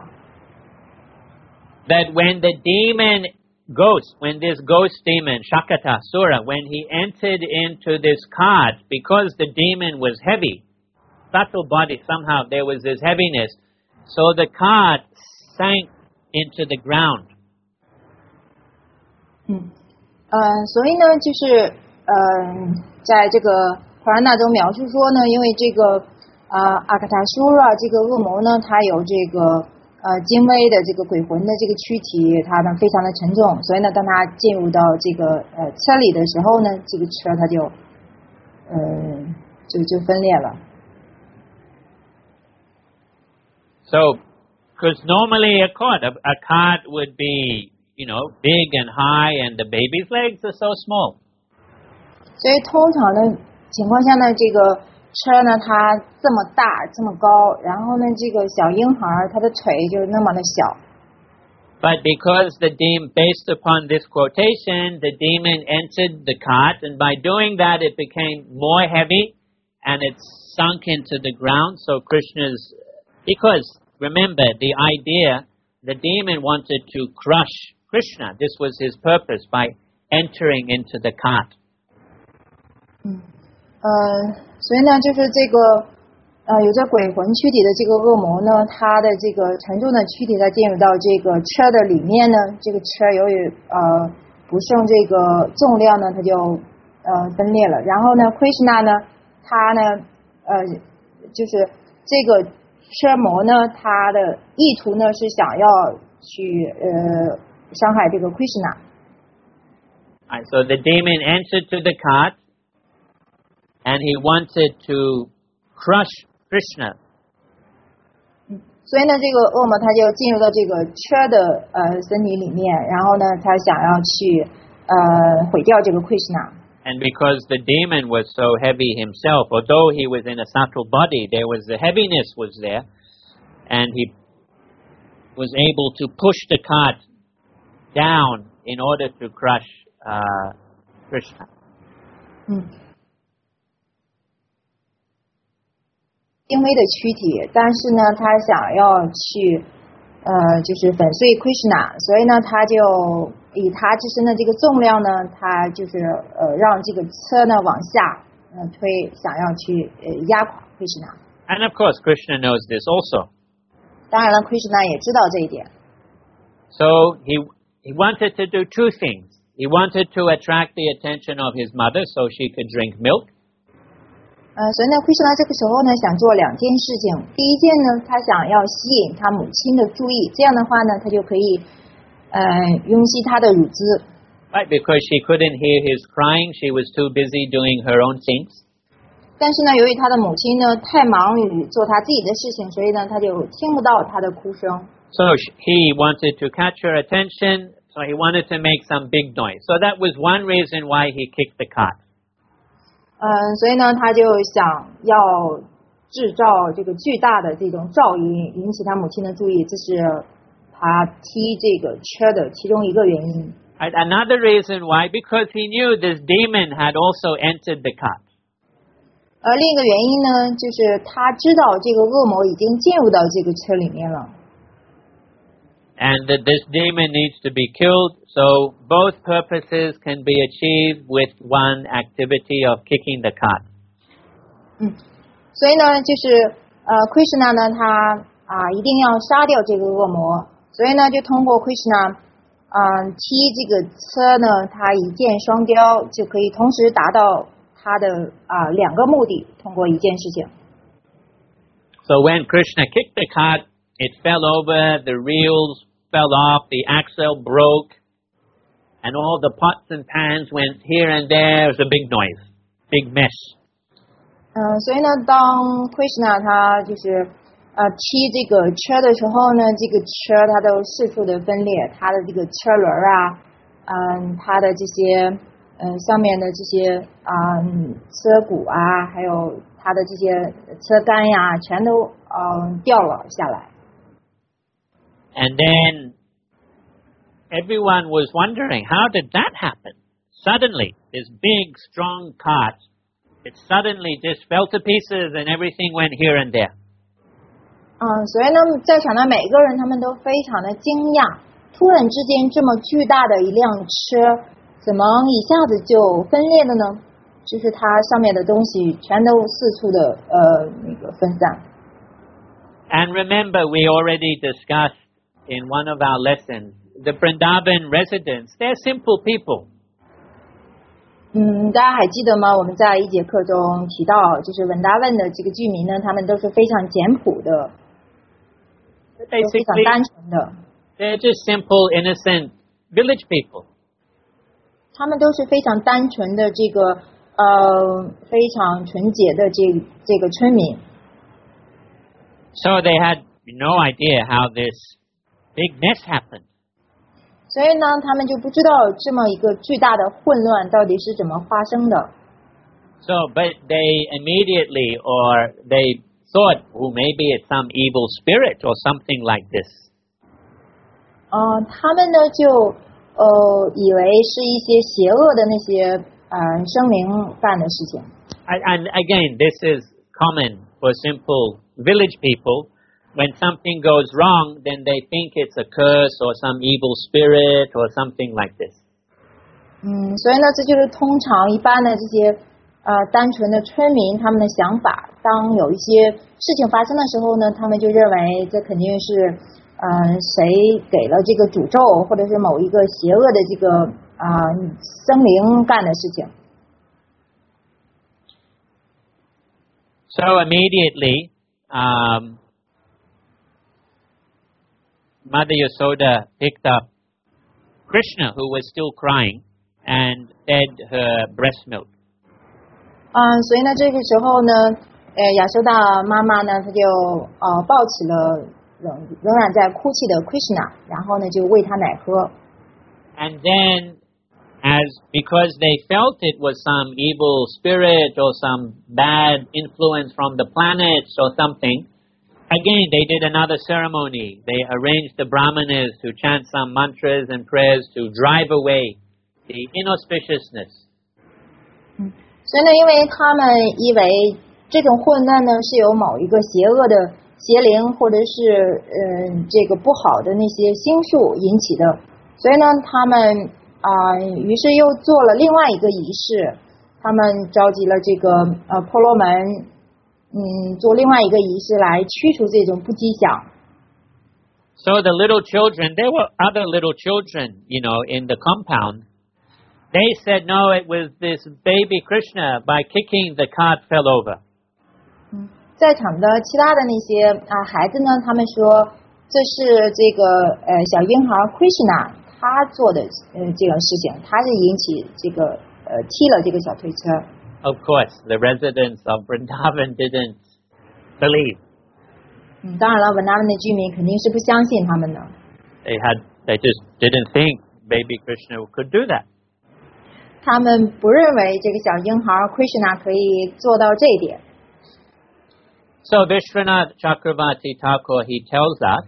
That when the demon ghost, when this ghost demon, Shakatasura, when he entered into this cart, because the demon was heavy, subtle body, somehow there was this heaviness, so the cart sank into the ground. 嗯，呃，所以呢，就是呃，在这个 Purana 中描述说呢，因为这个啊阿卡塔苏拉这个恶魔呢，它有这个。呃，精微的这个鬼魂的这个躯体，它呢非常的沉重，所以呢，当它进入到这个呃车里的时候呢，这个车它就呃就就分裂了。 So, because normally a cart, a, a cart would be, you know, big and high, and the baby's legs are so small. 所以通常的情况下呢，这个。车呢，它这么大，这么高，然后呢，这个小婴孩他的腿就那么的小。 But because the demon, based upon this quotation, the demon entered the cart, and by doing that, it became more heavy, and it sunk into the ground. So Krishna's, because remember the idea, the demon wanted to crush Krishna. This was his purpose by entering into the cart. 嗯，呃。所以呢，就是这个呃有着鬼魂躯体的这个恶魔呢，它的这个沉重的躯体，它进入到这个车的里面呢，这个车由于呃不胜这个重量呢，它就呃分裂了。然后呢 ，Krishna 呢，他呢呃就是这个车魔呢，他的意图呢是想要去呃伤害这个 Krishna。 Right, so the demon entered to the cart. And he wanted to crush Krishna. 所以呢，这个恶魔他就进入到这个车的呃身体里面，然后呢，他想要去呃毁掉这个 Krishna。 And because the demon was so heavy himself, although he was in a subtle body, there was the heaviness was there, and he was able to push the cart down in order to crush uh, Krishna. 嗯。精微的躯体，但是呢，他想要去，呃，就是粉碎 Krishna， 所以呢，他就以他自身的这个重量呢，他就是呃让这个车呢往下呃推，想要去呃压垮 Krishna。 And of course, Krishna knows this also. 当然了 ，Krishna 也知道这一点。 So he he wanted to do two things. He wanted to attract the attention of his mother so she could drink milk. 呃，所以呢 ，Krishna 这个时候呢，想做两件事情。第一件呢，他想要吸引他母亲的注意，这样的话呢，他就可以，呃，拥吸他的乳汁。 Right, because she couldn't hear his crying, she was too busy doing her own things. 但是呢，由于他的母亲呢太忙于做他自己的事情，所以呢，他就听不到他的哭声。 So he wanted to catch her attention, so he wanted to make some big noise. So that was one reason why he kicked the cot. 嗯，所以呢，他就想要制造这个巨大的这种噪音，引起他母亲的注意，这是他踢这个车的其中一个原因。 Another reason why, because he knew this demon had also entered the cot. 而另一个原因呢，就是他知道这个恶魔已经进入到这个车里面了。 And that this demon needs to be killed, so both purposes can be achieved with one activity of kicking the cot. 嗯，所以呢，就是呃 ，Krishna 呢，他啊一定要杀掉这个恶魔，所以呢，就通过 Krishna 啊、呃、踢这个车呢，他一箭双雕，就可以同时达到他的啊、呃、两个目的，通过一件事情。 So when Krishna kicked the cot, it fell over, the reels fell off, the axle broke, and all the pots and pans went here and there. It was a big noise, big mess. 嗯、呃，所以呢，当 Krishna 他就是呃踢这个车的时候呢，这个车它都四处的分裂，它的这个车轮啊，嗯，它的这些嗯上面的这些啊、嗯、车骨啊，还有它的这些车杆呀，全都嗯掉了下来。 And then everyone was wondering, how did that happen? Suddenly, this big, strong cart, it suddenly just fell to pieces and everything went here and there. 嗯，所以呢，在场的每一个人他们都非常的惊讶，突然之间这么巨大的一辆车，怎么一下子就分裂了呢？就是它上面的东西全都四处的呃那个分散。 And remember, we already discussed in one of our lessons, the Vrindavan residents, they're simple people. 嗯，大家还记得吗？我们在一节课中提到，就是文达问的这个居民呢，他们都是非常简朴的，都非常单纯的。 They're just simple, innocent village people. 他们都是非常单纯的这个呃非常纯洁的这这个村民。 So they had no idea how this big mess happened. 所以呢，他们就不知道这么一个巨大的混乱到底是怎么发生的。 So, but they immediately, or they thought, oh, maybe it's some evil spirit or something like this. 呃，他们呢就呃以为是一些邪恶的那些呃生灵干的事情。 And, and again, this is common for simple village people. When something goes wrong, then they think it's a curse or some evil spirit or something like this. 嗯，所以呢，这就是通常一般的这些呃单纯的村民他们的想法。当有一些事情发生的时候呢，他们就认为这肯定是呃谁给了这个诅咒，或者是某一个邪恶的这个啊、呃、生灵干的事情。 So immediately, um, Mother Yasoda picked up Krishna, who was still crying, and fed her breast milk. 嗯，所以呢，这个时候呢，呃，亚修达妈妈呢，她就呃抱起了仍仍然在哭泣的 Krishna， 然后呢就喂他奶喝。 And then, as because they felt it was some evil spirit or some bad influence from the planets or something, again, they did another ceremony. They arranged the brahmanas to chant some mantras and prayers to drive away the inauspiciousness. 嗯，所以呢，因为他们以为这种混乱呢是由某一个邪恶的邪灵或者是嗯、呃、这个不好的那些星宿引起的，所以呢，他们啊、呃，于是又做了另外一个仪式，他们召集了这个呃婆罗门。嗯，做另外一个仪式来驱除这种不吉祥。 So the little children, there were other little children, you know, in the compound, They said, no, it was this baby Krishna. By kicking, the cart fell over. 嗯，在场的其他的那些啊孩子呢，他们说这是这个呃小婴孩 Krishna 他做的呃这个事情，他是引起这个呃踢了这个小推车。 Of course, the residents of Vrindavan didn't believe. 嗯，当然了，文达文的居民肯定是不相信他们的。 They had, they just didn't think baby Krishna could do that. 他们不认为这个小婴孩 Krishna 可以做到这一点。 So Vishwanath Chakravarti Thakur, he tells us,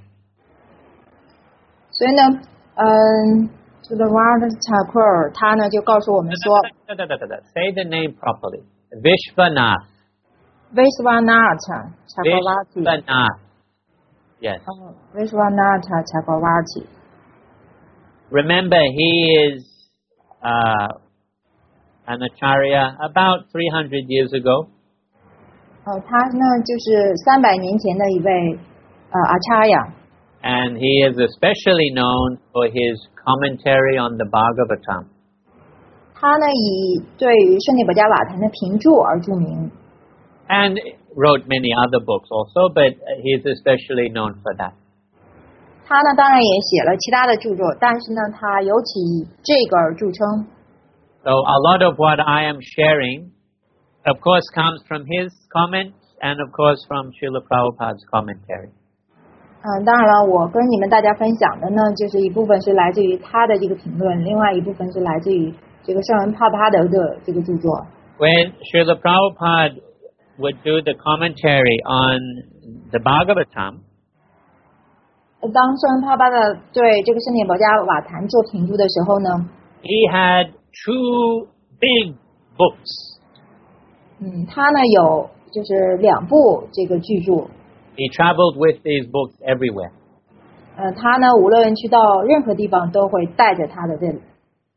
所以呢，嗯，这个 Vishwanath Thakur 他呢就告诉我们说 say the name properly. Vishwanath. Vishwanath Chakravarti. Vishwanath. Yes. Oh, Vishwanath Chakravarti. Remember, he is uh, an acharya about three hundred years ago. 哦，他呢就是三百年前的一位呃阿查亚。 And he is especially known for his commentary on the Bhagavatam. 他呢以对于圣地百家瓦坛的评注而著名。 And wrote many other books also, but he is especially known for that. 他呢当然也写了其他的著作，但是呢他尤其以这个而著称。 So a lot of what I am sharing, of course, comes from his comments and of course from Srila Prabhupada's commentary. 嗯，当然了，我跟你们大家分享的呢，就是一部分是来自于他的这个评论，另外一部分是来自于这个圣人帕帕德的这个著作。 When Srila Prabhupada would do the commentary on the Bhagavatam, 当圣人帕帕德对这个圣典百家瓦坛做评注的时候呢， he had two big books. 嗯，他呢有就是两部这个巨著。 He traveled with these books everywhere. 呃，他呢无论去到任何地方都会带着他的这里。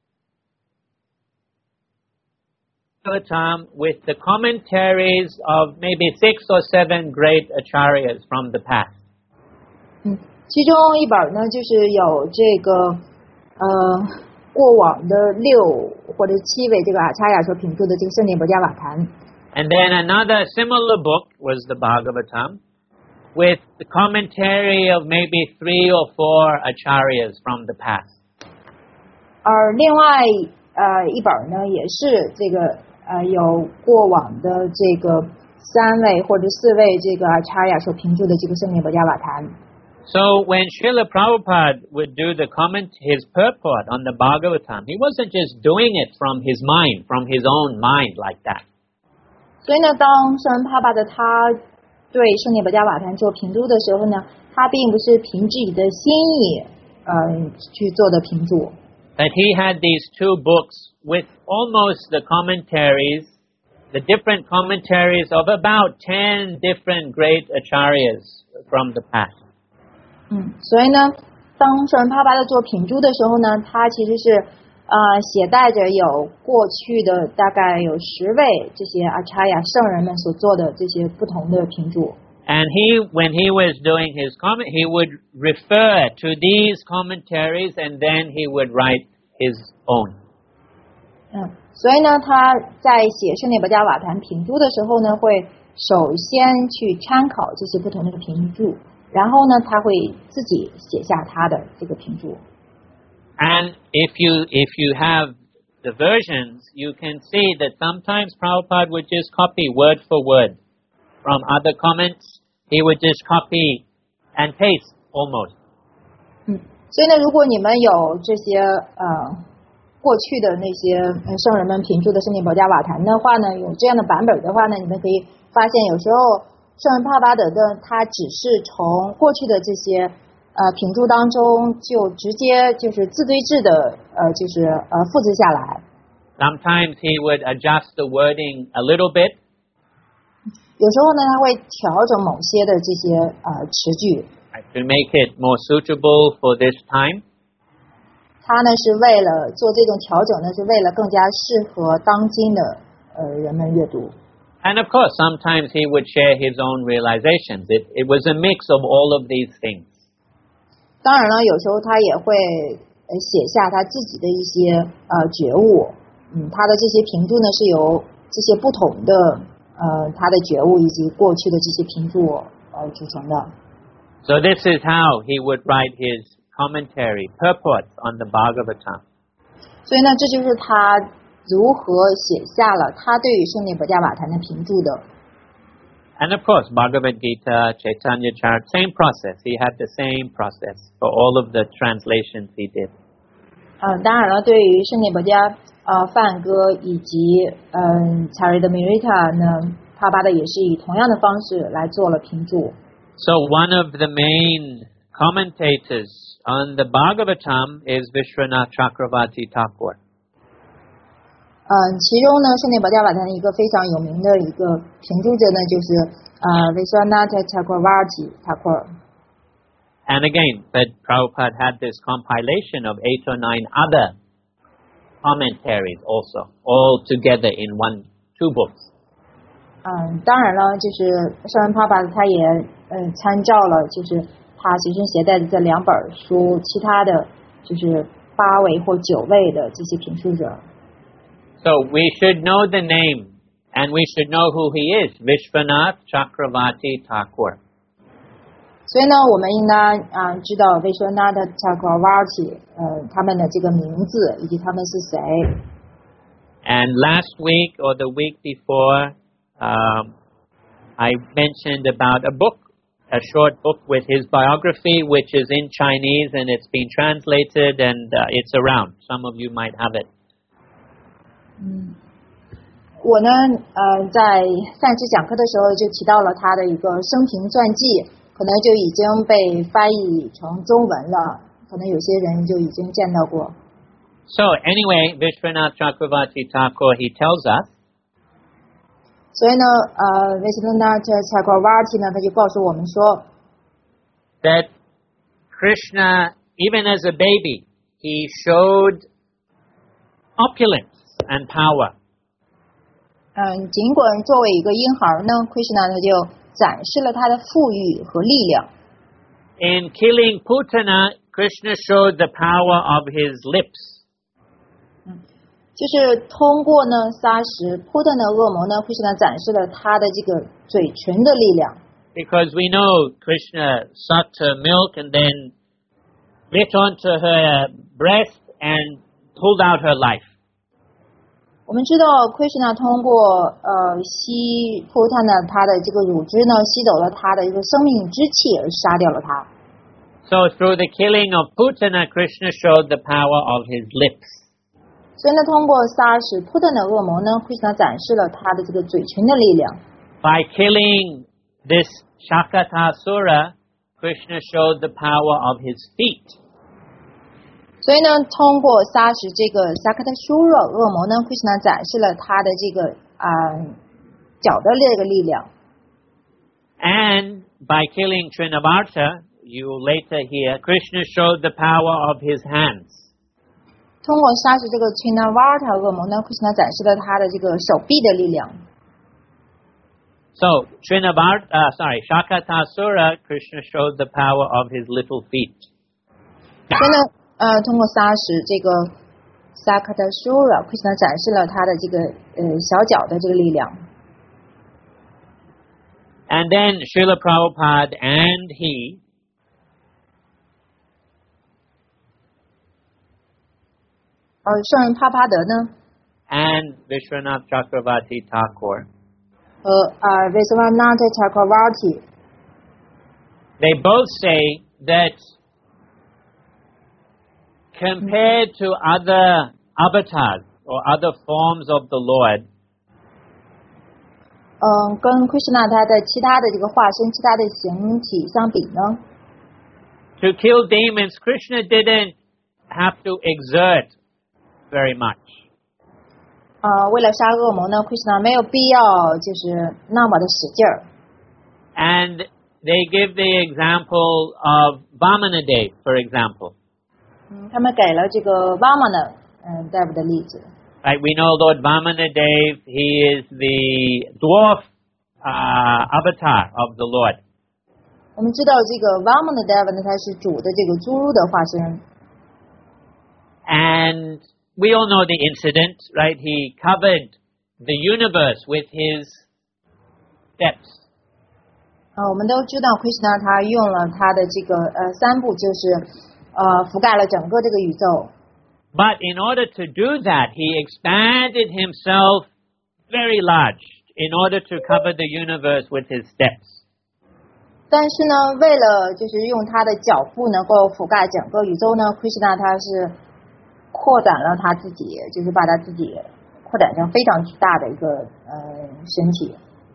Bhagavatam with the commentaries of maybe six or seven great acharyas from the past. 嗯，其中一本呢就是有这个呃过往的六或者七位这个阿查亚所评注的这个圣典百家瓦坛。 And then another similar book was the Bhagavatam, with the commentary of maybe three or four acharyas from the past. 而另外呃一本呢也是这个呃有过往的这个三位或者四位这个阿查亚所评注的这个圣典百家瓦坛。 So when Srila Prabhupada would do the comment, his purport on the Bhagavatam, he wasn't just doing it from his mind, from his own mind like that. 所以呢，当圣人帕帕的他对圣典百家瓦坛做评注的时候呢，他并不是凭自己的心意呃去做的评注。 That he had these two books with almost the commentaries, the different commentaries of about ten different great acharyas from the past. 嗯，所以呢，当圣人帕帕的做评注的时候呢，他其实是呃携带着有过去的大概有十位这些阿查亚圣人们所做的这些不同的评注。 And he, when he was doing his comment, he would refer to these commentaries and then he would write his own. 嗯，所以呢，他在写圣典百家瓦坛评注的时候呢，会首先去参考这些不同的评注，然后呢，他会自己写下他的这个评注。 And if you if you have the versions, you can see that sometimes Prabhupada would just copy word for word from other comments. He would just copy and paste almost. 嗯，所以呢，如果你们有这些呃过去的那些圣人们评注的圣典百家瓦坛的话呢，有这样的版本的话呢，你们可以发现有时候圣人帕巴德的他只是从过去的这些呃评注当中就直接就是字对字的呃就是呃复制下来。 Sometimes he would adjust the wording a little bit. 有时候呢，他会调整某些的这些呃词句。 To make it more suitable for this time. 他呢是为了做这种调整呢，是为了更加适合当今的呃人们阅读。 And of course, sometimes he would share his own realizations. It, it was a mix of all of these things. 当然了，有时候他也会写下他自己的一些呃觉悟。 嗯，他的这些评注呢是由这些不同的呃他的觉悟以及过去的这些评注呃组成的。 So this is how he would write his commentary, purports on the Bhagavatam. 所以呢，这就是他如何写下了他对于圣涅槃迦瓦坛的评注的。 And of course, Bhagavad Gita, Chaitanya Charit, same process. He had the same process for all of the translations he did. 嗯，当然了，对于圣涅槃迦呃梵歌以及嗯查瑞的米瑞塔呢，帕巴的也是以同样的方式来做了评注。 So one of the main commentators on the Bhagavatam is Vishwanath Chakravarti Thakur. 嗯，其中呢，圣涅槃迦瓦坛的一个非常有名的一个评注者呢，就是呃 Vishwanath Chakravarti Thakur。 And again, but Prabhupada had this compilation of eight or nine other commentaries also, all together in one, two books. 嗯，当然了，就是圣人帕巴他也嗯参照了，就是他随身携带的这两本书，其他的就是八位或九位的这些评述者。 So we should know the name, and we should know who he is, Vishwanath Chakravarti Thakur. 所以呢，我们应该啊、呃、知道 Vishwanath Chakravarti 呃他们的这个名字以及他们是谁。 And last week or the week before, um, I mentioned about a book, a short book with his biography, which is in Chinese and it's been translated and uh, it's around. Some of you might have it. 嗯，我呢，呃，在上次讲课的时候就提到了他的一个生平传记，可能就已经被翻译成中文了，可能有些人就已经见到过。 So anyway, Vishwanath Chakravarti Thakur, he tells us 所以呢，呃 Vishwanath Chakravarti 呢，他就告诉我们说 that Krishna, even as a baby, he showed opulence and power. 嗯，尽管作为一个婴孩呢 ，Krishna 他就展示了他的富裕和力量。 In killing Putana, Krishna showed the power of his lips. 嗯，就是通过呢杀死扑腾的恶魔呢 ，Krishna 展示了他的这个嘴唇的力量。 Because we know Krishna sucked her milk and then bit onto her breast and pulled out her life. 我们知道 Krishna 通过呃吸扑腾的他的这个乳汁呢，吸走了他的一个生命之气，而杀掉了他。 So through the killing of Putana, Krishna showed the power of his lips. 所以呢，通过杀死扑腾的恶魔呢 ，Krishna 展示了他的这个嘴唇的力量。 By killing this Shakatasura, Krishna showed the power of his feet. 所以呢，通过杀死这个 Shakatasura 恶魔呢 ，Krishna 展示了他的这个啊、呃、脚的这个力量。 And by killing Trinavarta, you will later hear, Krishna showed the power of his hands. 通过杀死这个 Trinavarta 恶魔呢 ，Krishna 展示了他的这个手臂的力量。 So Trinavarta, uh, sorry, Shakatasura, Krishna showed the power of his little feet. 所以呢。呃，通过杀死这个 Shakatasura，Krishna 展示了他的这个呃小脚的这个力量。 And then Srila Prabhupada and he 而圣人帕帕德呢 and Vishwanath Chakravarti Thakur, 和啊 Vishwanath Chakravarti， they both say that compared to other avatars or other forms of the Lord, 嗯，跟 Krishna 他的其他的这个化身、其他的形体相比呢 to kill demons, Krishna didn't have to exert very much. 呃，为了杀恶魔呢 ，Krishna 没有必要就是那么的使劲儿。 And they give the example of Vamanadev, for example. 嗯，他们给了这个 Vamana 嗯 Dev 的例子。 Right, we know Lord Vamanadev, he is the dwarf uh, avatar of the Lord. 我们知道这个 Vamana Dev 呢，他是主的这个侏儒的化身。 And we all know the incident, right? He covered the universe with his steps. 呃，我们都知道 Krishna 他用了他的这个呃三步，就是呃覆盖了整个这个宇宙。 But in order to do that, he expanded himself very large in order to cover the universe with his steps. 但是呢，为了就是用他的脚步能够覆盖整个宇宙呢 ，Krishna 他是扩展了他自己，就是把他自己扩展成非常巨大的一个呃身体。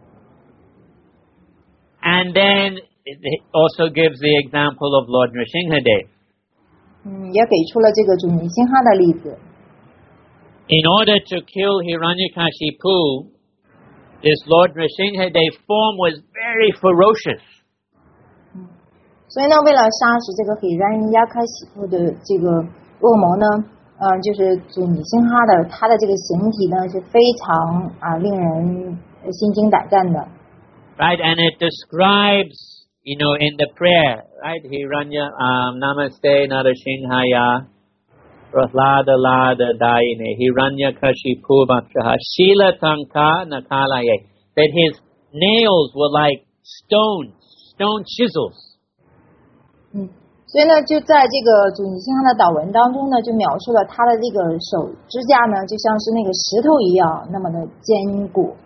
And then it also gives the example of Lord Nrsimhadev. 嗯，也给出了这个主尼辛哈的例子。 In order to kill Hiranyakashipu, this Lord Nrsimhadev form was very ferocious. 所以呢，为了杀死这个黑然亚卡西普的这个恶魔呢，嗯、呃，就是主尼辛哈的他的这个形体呢是非常啊令人心惊胆战的。 Right, and it describes, you know, in the prayer, right, Hiranya, um, Namaste, Narashinhaya, Prahlada Lada Daine, Hiranyakashipu Vakshaha, Shila Tanka Nakalaye, that his nails were like stones, stone chisels. 嗯，所以呢，就在这个主尼辛哈的祷文当中呢，就描述了他的这个手指甲呢，就像是那个石头一样，那么的坚固。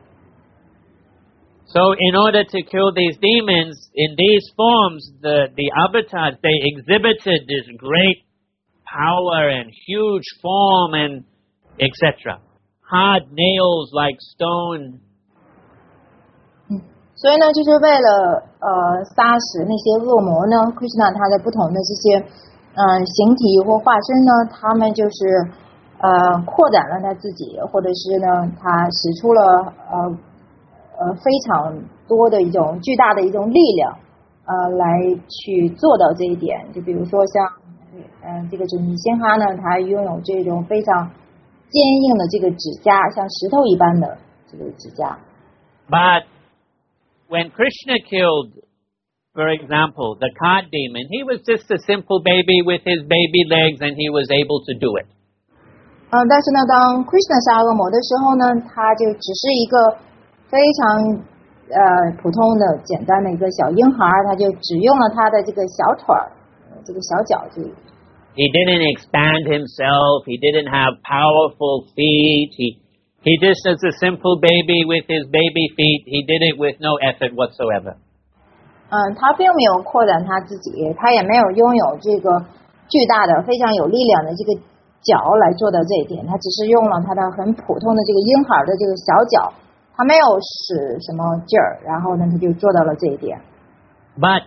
So in order to kill these demons, in these forms, the, the avatars, they exhibited this great power and huge form and et cetera. Hard nails like stone. 嗯，所以呢，就是为了呃杀死那些恶魔呢 ，Krishna 他的不同的这些嗯、呃、形体或化身呢，他们就是呃扩展了他自己，或者是呢，他使出了呃。呃，非常多的一种巨大的一种力量，呃，来去做到这一点。就比如说像，嗯、呃，这个主尼辛哈呢，他拥有这种非常坚硬的这个指甲，像石头一般的这个指甲。 But when Krishna killed, for example, the cart demon, he was just a simple baby with his baby legs, and he was able to do it. 嗯、呃，但是呢，当 Krishna 杀恶魔的时候呢，他就只是一个。非常呃普通的简单的一个小婴孩，他就只用了他的这个小腿儿，这个小脚就。 He didn't expand himself. He didn't have powerful feet. He he just as a simple baby with his baby feet. He did it with no effort whatsoever. 嗯，他并没有扩展他自己，他也没有拥有这个巨大的、非常有力量的这个脚来做到这一点。他只是用了他的很普通的这个婴孩的这个小脚。他没有使什么劲儿，然后呢，他就做到了这一点。 But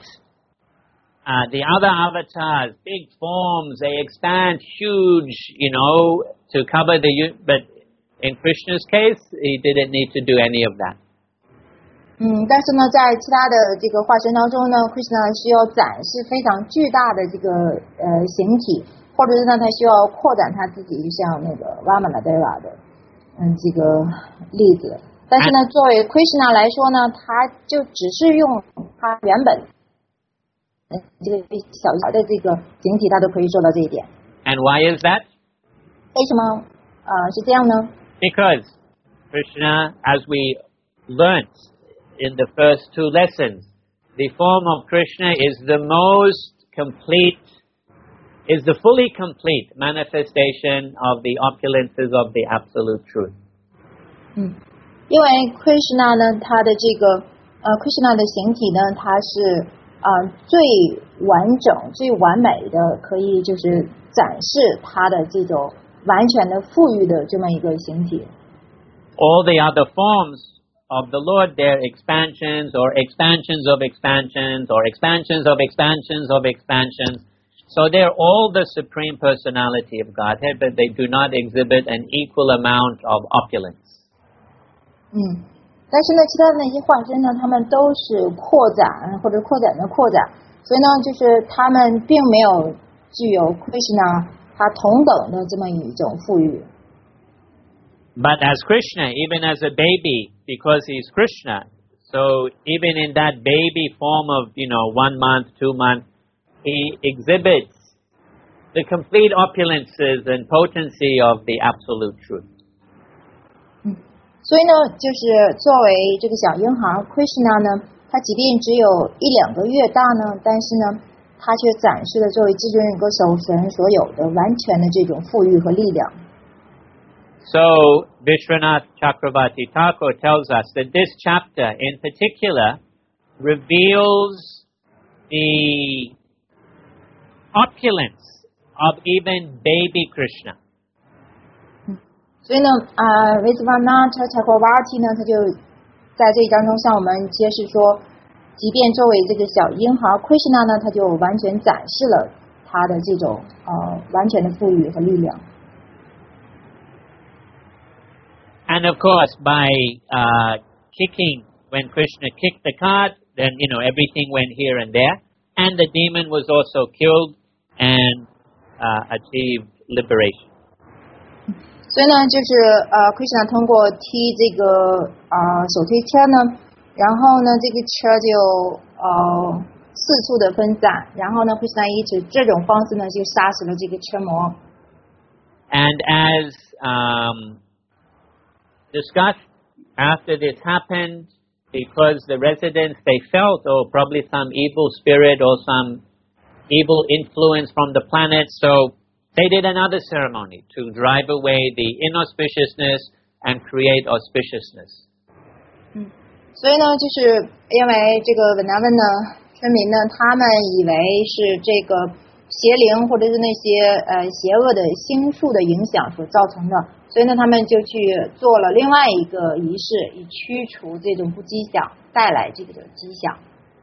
uh, the other avatars, big forms, they expand huge, you know, to cover the. But in Krishna's case, he didn't need to do any of that. 嗯，但是呢，在其他的这个化身当中呢 ，Krishna 需要展示非常巨大的这个呃形体，或者是呢，他需要扩展他自己，就像那个 Vamanadeva 的嗯这个例子。但是呢，作为 Krishna 来说呢，他就只是用他原本这个小小的这个形体，他都可以做到这一点。 And why is that? 为什么呃是这样呢？ Because Krishna, as we learnt in the first two lessons, the form of Krishna is the most complete, is the fully complete manifestation of the opulences of the absolute truth. 嗯。因为 Krishna 呢，他的这个呃 Krishna 的形体呢，它是啊、呃、最完整、最完美的，可以就是展示他的这种完全的富裕的这么一个形体。 All the other forms of the Lord, they're expansions or expansions of expansions or expansions of expansions of expansions. So they're all the Supreme Personality of Godhead, but they do not exhibit an equal amount of opulence. 嗯，但是呢，其他的那些化身呢，他们都是扩展或者扩展的扩展，所以呢，就是他们并没有具有 Krishna 他同等的这么一种富裕。 But as Krishna, even as a baby, because he's Krishna, so even in that baby form of, you know, one month, two months, he exhibits the complete opulences and potency of the absolute truth. 嗯，所以呢，就是作为这个小婴孩 Krishna 呢，他即便只有一两个月大呢，但是呢，他却展示了作为至尊人格守神所有的完全的这种富裕和力量。 So Vishwanath Chakravarti Thakur tells us that this chapter in particular reveals the opulence of even baby Krishna. 所以呢，啊 Vishwanath Chakravarti 呢，他就在这一章中向我们揭示说，即便作为这个小婴孩 Krishna 呢，他就完全展示了他的这种呃完全的富裕和力量。 And of course, by uh, kicking, when Krishna kicked the cart, then you know everything went here and there, and the demon was also killed and uh, achieved liberation. 所以呢，就是呃 ，Krishna 通过踢这个呃手推车呢，然后呢，这个车就呃四处的分散，然后呢 ，Krishna 以此这种方式呢，就杀死了这个车魔。 And as um, discussed, after this happened, because the residents, they felt, oh, probably some evil spirit or some evil influence from the planet, so they did another ceremony to drive away the inauspiciousness and create auspiciousness. 嗯，所以呢，就是因为这个文达温呢，村民呢，他们以为是这个邪灵或者是那些呃邪恶的星宿的影响所造成的，所以呢，他们就去做了另外一个仪式，以驱除这种不吉祥，带来这个吉祥。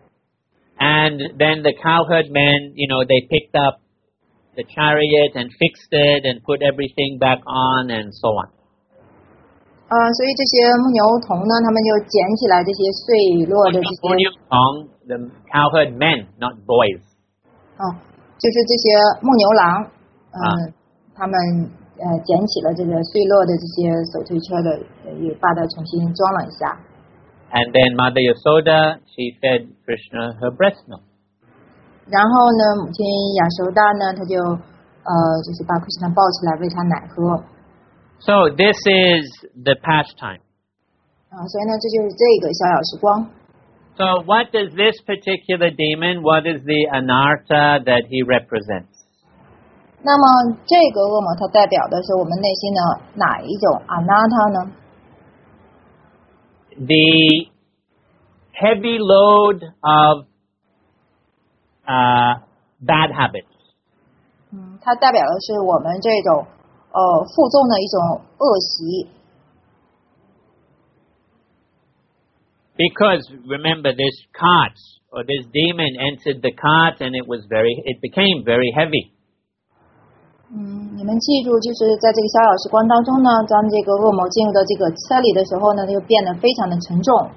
And then the cowherd men, you know, they picked up the chariot and fixed it and put everything back on and so on. 呃，所以这些牧牛童呢，他们就捡起来这些碎落的这些。牧牛童 the cowherd men, not boys. 哦，就是这些牧牛郎，嗯、呃，啊、他们呃捡起了这个碎落的这些手推车的，也把它重新装了一下。 And then Mother Yasoda, she fed Krishna her breast milk. 然后呢，母亲亚熟达呢，她就呃，就是把 Krishna 抱起来喂他奶喝。 So this is the pastime. 啊，所以呢，这就是这个逍遥时光。 So what does this particular demon, what is the anartha that he represents? 那么这个恶魔它代表的是我们内心的哪一种 anartha 呢？ The heavy load of uh, bad habits. 嗯，它代表的是我们这种呃负重的一种恶习。 Because remember, this cart or this demon entered the cart, and it was very, it became very heavy. 嗯，你们记住，就是在这个逍遥时光当中呢，当这个恶魔进入到这个车里的时候呢，它就变得非常的沉重。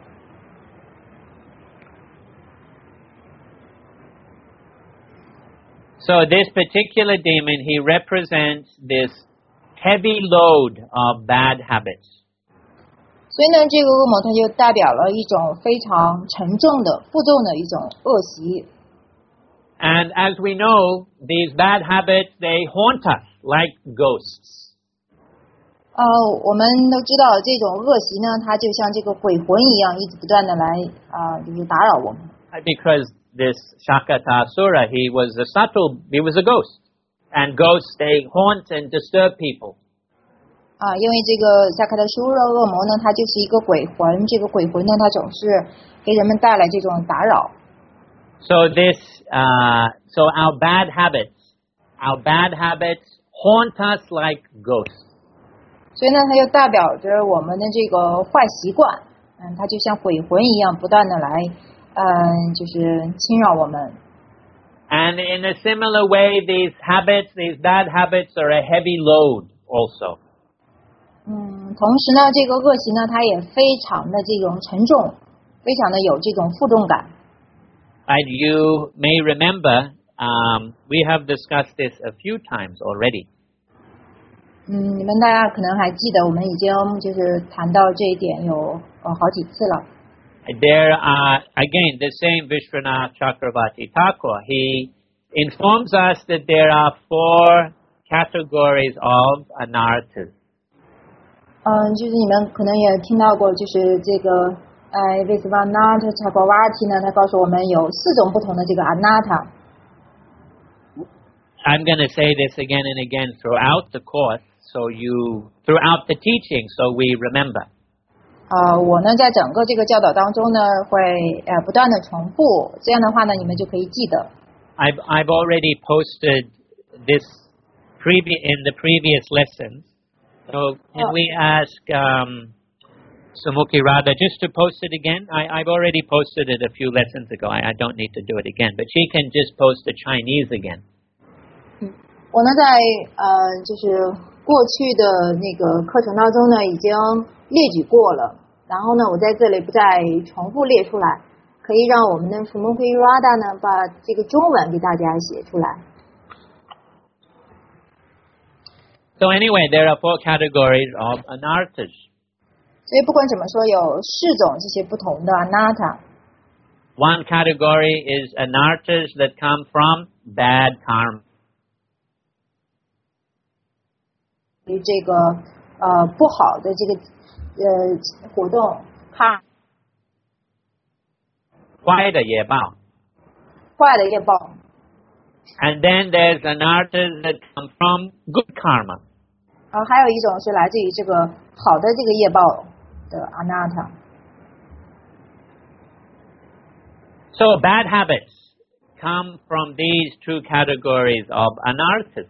So this particular demon, he represents this heavy load of bad habits. 所以呢，这个恶魔它就代表了一种非常沉重的、负重的一种恶习。 And as we know, these bad habits, they haunt us like ghosts. 呃，我们都知道这种恶习呢，它就像这个鬼魂一样，一直不断的来啊、呃，就是打扰我们。 Because this Shakatasura, he was a subtle, he was a ghost. And ghosts, they haunt and disturb people. 啊，因为这个夏克的苏热恶魔呢，它就是一个鬼魂，这个鬼魂呢，它总是给人们带来这种打扰。 So this, uh, so our bad habits, our bad habits haunt us like ghosts. 所以呢，它就代表着我们的这个坏习惯，嗯，它就像鬼魂一样，不断的来，嗯，就是侵扰我们。 And in a similar way, these habits, these bad habits are a heavy load also. 嗯，同时呢，这个恶习呢，它也非常的这种沉重，非常的有这种负重感。 Right, you may remember, um, we have discussed this a few times already. 嗯，你们大家可能还记得，我们已经就是谈到这一点有呃好几次了。 There are, again, the same Vishwanath Chakravarti Thakur, he informs us that there are four categories of anarthas. 嗯，就是你们可能也听到过，就是这个呃 Visvanath Chakravarti 呢，他告诉我们有四种不同的这个 Anatta。 I'm going to say this again and again throughout the course, so you throughout the teaching, so we remember. 呃，我呢在整个这个教导当中呢，会呃不断的重复，这样的话呢，你们就可以记得。 I've I've already posted this previ- in the previous lessons. So can Oh. we ask um, Sumukhi Radha just to post it again? I, I've already posted it a few lessons ago. I, I don't need to do it again, but she can just post the Chinese again. 我呢在呃就是过去的那个课程当中呢，已经列举过了，然后呢，我在这里不再重复列出来，可以让我们的 Sumukhi Radha 呢把这个中文给大家写出来。 So anyway, there are four categories of anarthas. 所以不管怎么说，有四种这些不同的 Anatta。 One category is anarthas that come from bad karma. 于这个呃不好的这个呃活动，它坏的业报。 坏的业报。 And then there's anarthas that come from good karma. 呃，还有一种是来自于这个好的这个业报的 Anatta。 So bad habits come from these two categories of anarthas.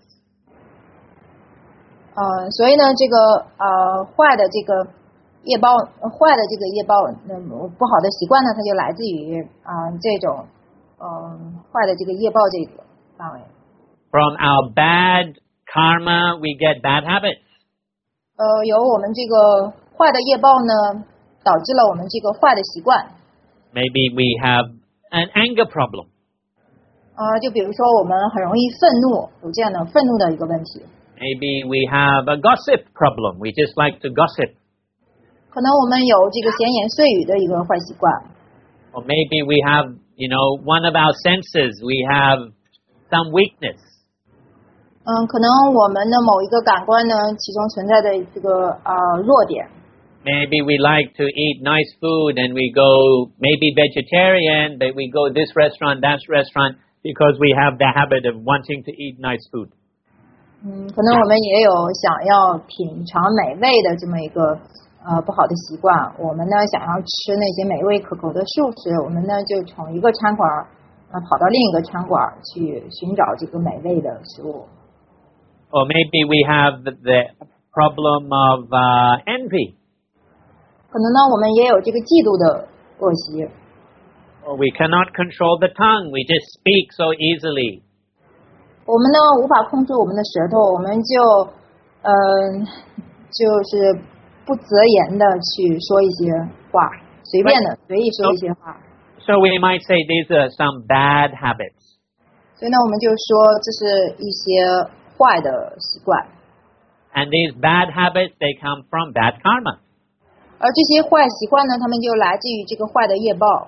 呃，所以呢，这个呃坏的这个业报，呃坏的这个业报，那、么不好的习惯呢，它就来自于啊、呃、这种嗯、呃、坏的这个业报这个范围。 From our bad karma, we get bad habits. 呃，由我们这个坏的业报呢，导致了我们这个坏的习惯。 Maybe we have an anger problem. 啊、就比如说我们很容易愤怒，有这样的愤怒的一个问题。 Maybe we have a gossip problem. We just like to gossip. 可能我们有这个闲言碎语的一个坏习惯。 Or maybe we have, you know, one of our senses, we have some weakness. 嗯，可能我们的某一个感官呢，其中存在的这个呃弱点。 Maybe we like to eat nice food and we go maybe vegetarian, but we go this restaurant, that restaurant, because we have the habit of wanting to eat nice food. 嗯，可能我们也有想要品尝美味的这么一个呃不好的习惯。我们呢想要吃那些美味可口的素食，我们呢就从一个餐馆呃跑到另一个餐馆去寻找这个美味的食物。 Or maybe we have the, the problem of uh, envy. 可能呢我们也有这个嫉妒的恶习。 Or we cannot control the tongue. We just speak so easily. 我们呢无法控制我们的舌头，我们就嗯、呃、就是不择言的去说一些话，随便的随意说一些话。 So we might say these are some bad habits. 所以呢，我们就说这是一些坏的习惯， And these bad habits, they come from bad karma. 而这些坏习惯呢，它们就来自于这个坏的业报，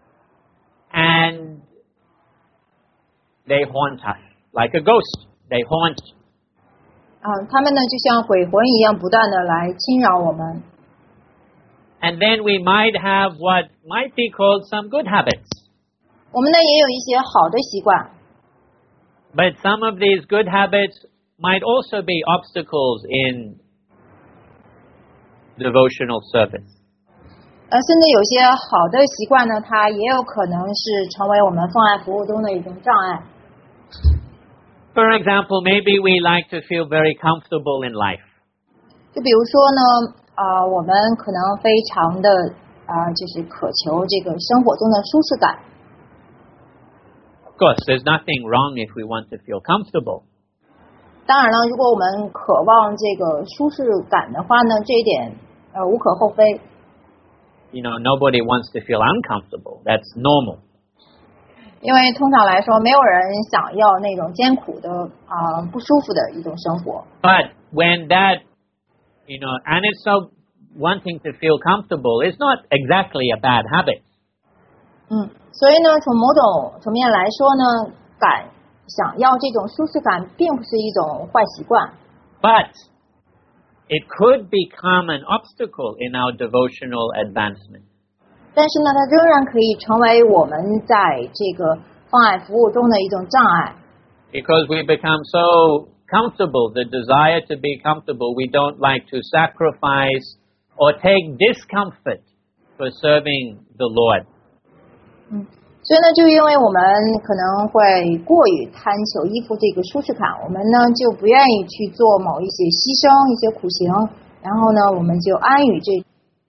And they haunt us like a ghost. They haunt. 啊，它们呢就像鬼魂一样，不断的来侵扰我们。 And then we might have what might be called some good habits. 我们呢也有一些好的习惯， But some of these good habits might also be obstacles in devotional service. 呃，甚至有些好的习惯呢，它也有可能是成为我们奉爱服务中的一种障碍。 For example, maybe we like to feel very comfortable in life. 就比如说呢，啊、我们可能非常的啊、就是渴求这个生活中的舒适感。 Of course, there's nothing wrong if we want to feel comfortable. 当然了，如果我们渴望这个舒适感的话呢，这一点呃无可厚非。 You know, nobody wants to feel uncomfortable. That's normal. 因为通常来说，没有人想要那种艰苦的啊、不舒服的一种生活。 But when that, you know, and it's so wanting to feel comfortable, it's not exactly a bad habit. 嗯，所以呢，从某种层面来说呢，感想要这种舒适感并不是一种坏习惯。 But it could become an obstacle in our devotional advancement. 但是呢，它仍然可以成为我们在这个方案服务中的一种障碍。 Because we become so comfortable, the desire to be comfortable, we don't like to sacrifice or take discomfort for serving the Lord. 嗯，所以呢，就因为我们可能会过于贪求依附这个舒适感，我们呢就不愿意去做某一些牺牲、一些苦行，然后呢，我们就安于这。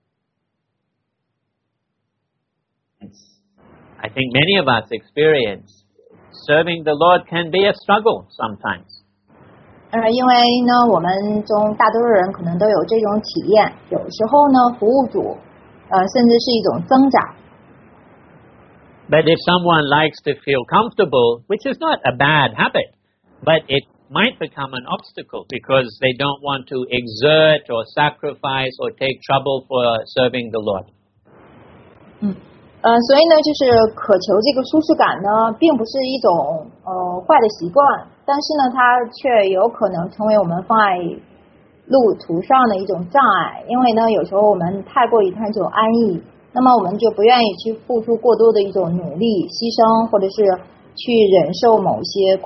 I think many of us experience serving the Lord can be a struggle sometimes. 呃，因为呢，我们中大多数人可能都有这种体验，有时候呢，服务主，呃，甚至是一种挣扎。 But if someone likes to feel comfortable, which is not a bad habit, but it might become an obstacle because they don't want to exert or sacrifice or take trouble for serving the Lord. 嗯。呃，所以呢，就是渴求这个舒适感呢，并不是一种呃坏的习惯，但是呢，它却有可能成为我们放在路途上的一种障碍。因为呢，有时候我们太过于探求安逸，那么我们就不愿意去付出过多的一种努力、牺牲，或者是去忍受某些。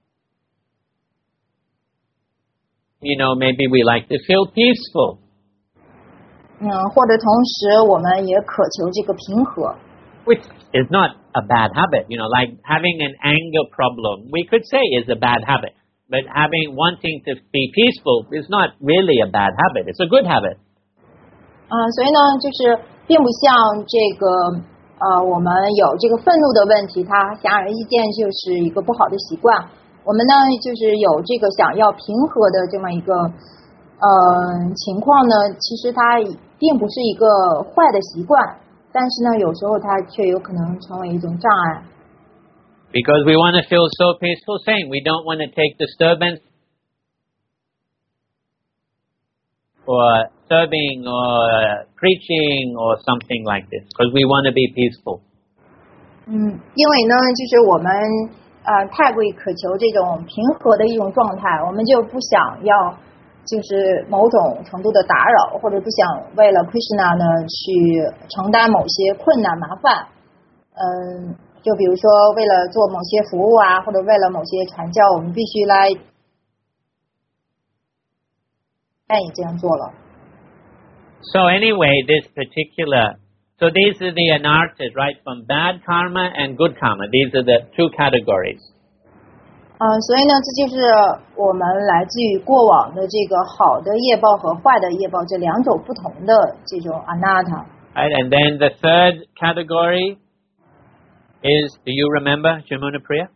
You know, maybe we like to feel peaceful. 嗯，或者同时我们也渴求这个平和。 Which is not a bad habit, you know, like having an anger problem, we could say is a bad habit. But having wanting to be peaceful is not really a bad habit. It's a good habit. 啊、呃，所以呢，就是并不像这个呃，我们有这个愤怒的问题，它显而易见就是一个不好的习惯。我们呢，就是有这个想要平和的这么一个呃情况呢，其实它并不是一个坏的习惯，但是呢，有时候它却有可能成为一种障碍。 Because we want to feel so peaceful, saying we don't want to take disturbance or serving or preaching or something like this, because we want to be peaceful. 嗯，因为呢，就是我们呃太过于渴求这种平和的一种状态，我们就不想要就是某种程度的打扰，或者不想为了 Krishna 呢去承担某些困难麻烦。嗯，就比如说为了做某些服务啊，或者为了某些传教，我们必须来愿意这样做了。 So anyway, this particular, so these are the anarthas, right, from bad karma and good karma. These are the two categories. 嗯，所以呢，这就是我们来自于过往的这个好的业报和坏的业报这两种不同的这种 anatta。 Right, and then the third category is, do you remember, Jamuna Priya?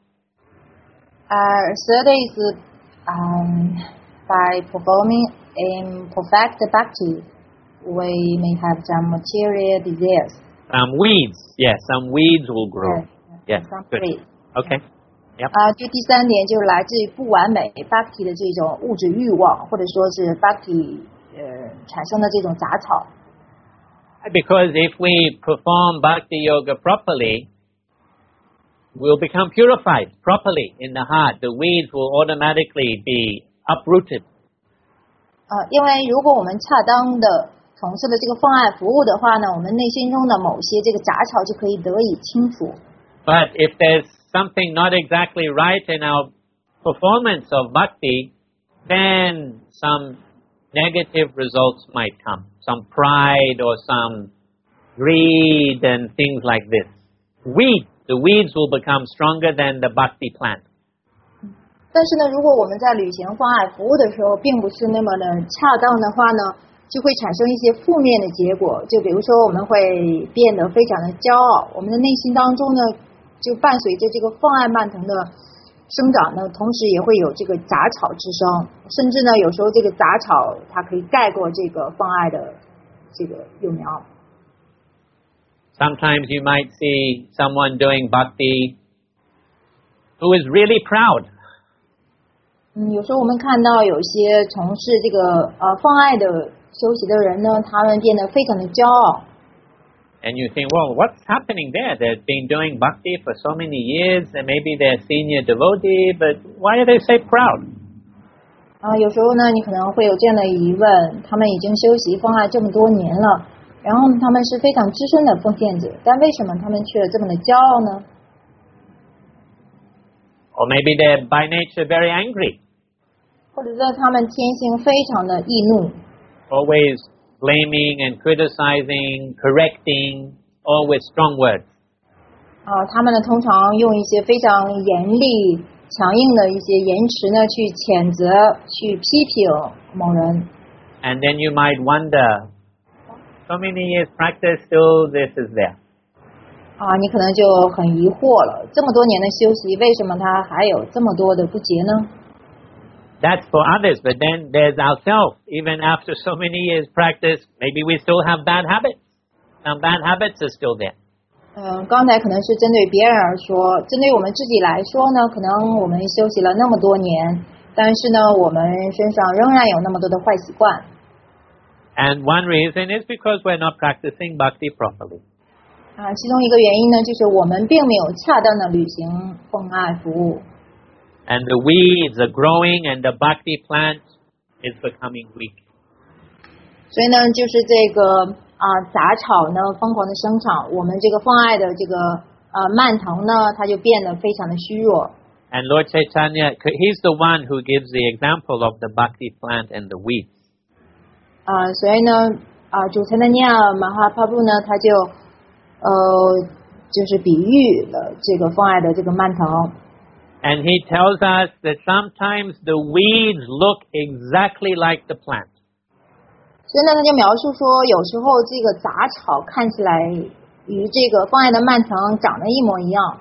Uh, third is um, by performing imperfect bhakti, we may have some material desires. Some weeds, yes, some weeds will grow. Yes, Yes, some good. weeds. Okay. Yep. 啊，这第三点就是来自于不完美 bhakti 的这种物质欲望，或者说是 bhakti 呃产生的这种杂草。 Because if we perform bhakti yoga properly, we'll become purified properly in the heart. The weeds will automatically be uprooted. 啊，因为如果我们恰当的从事了这个方案服务的话呢，我们内心中的某些这个杂草就可以得以清除。 But if there's something not exactly right in our performance of bhakti, then some negative results might come. Some pride or some greed and things like this. Weed, the weeds will become stronger than the bhakti plant. 但是呢，如果我们在履行方案服务的时候，并不是那么的恰当的话呢，就会产生一些负面的结果。就比如说，我们会变得非常的骄傲，我们的内心当中呢，就伴随着这个方案蔓藤的生长呢，同时也会有这个杂草之生，甚至呢，有时候这个杂草它可以盖过这个方案的这个幼苗。 Sometimes you might see someone doing bhakti who is really proud. 嗯，有时候我们看到有些从事这个呃方案的修习的人呢，他们变得非常的骄傲。 And you think, well, what's happening there? They've been doing bhakti for so many years, and maybe they're senior devotee, but why are they so proud? 啊，有时候呢，你可能会有这样的疑问：他们已经修习奉爱这么多年了，然后他们是非常资深的奉献者，但为什么他们却这么的骄傲呢？ Or maybe they're by nature very angry. 或者说他们天性非常的易怒， Always blaming and criticizing, correcting, all with strong words. 啊，他们呢通常用一些非常严厉、强硬的一些言辞呢去谴责、去批评某人。 And then you might wonder, so many years practice, still this is there. 啊，你可能就很疑惑了，这么多年的修习，为什么他还有这么多的不洁呢？ That's for others, but then there's ourselves. Even after so many years practice, maybe we still have bad habits. Some bad habits are still there. 嗯，刚才可能是针对别人而说，针对我们自己来说呢，可能我们修习了那么多年，但是呢，我们身上仍然有那么多的坏习惯。 And one reason is because we're not practicing bhakti properly. 啊，其中一个原因呢，就是我们并没有恰当的履行奉爱服务。 And the weeds are growing and the bhakti plant is becoming weak. 所以呢，就是这个啊杂草呢疯狂的生长，我们这个奉爱的这个呃蔓藤呢，它就变得非常的虚弱。 And Lord Chaitanya, he's the one who gives the example of the bhakti plant and the weeds. 啊，所以呢，啊主禅的尼尔马哈帕布呢，他就呃就是比喻了这个奉爱的这个蔓藤。 And he tells us that sometimes the weeds look exactly like the plant. 所以呢，他就描述说，有时候这个杂草看起来与这个奉爱的蔓藤长得一模一样。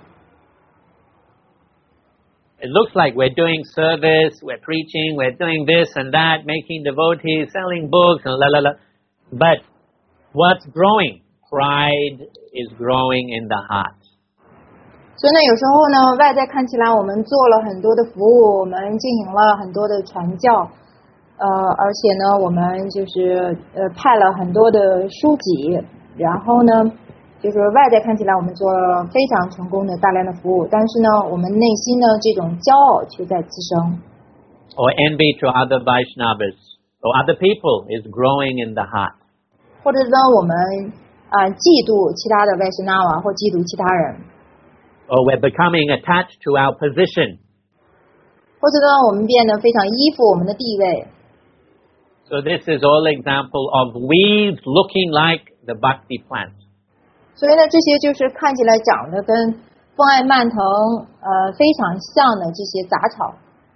It looks like we're doing service, we're preaching, we're doing this and that, making devotees, selling books, and la la la. But what's growing? Pride is growing in the heart. 所以呢，有时候呢，外在看起来我们做了很多的服务，我们进行了很多的传教，呃，而且呢，我们就是呃派了很多的书籍，然后呢，就是外在看起来我们做了非常成功的大量的服务，但是呢，我们内心呢这种骄傲却在滋生。 Or envy to other Vaishnavas or other people is growing in the heart. 或者呢，我们啊、呃、嫉妒其他的外士那瓦，或嫉妒其他人。 Or we're becoming attached to our position. 或者呢，我们变得非常依附我们的地位。 So this is all example of weeds looking like the bhakti plant. 所以呢，这些就是看起来长得跟奉爱蔓藤呃非常像的这些杂草。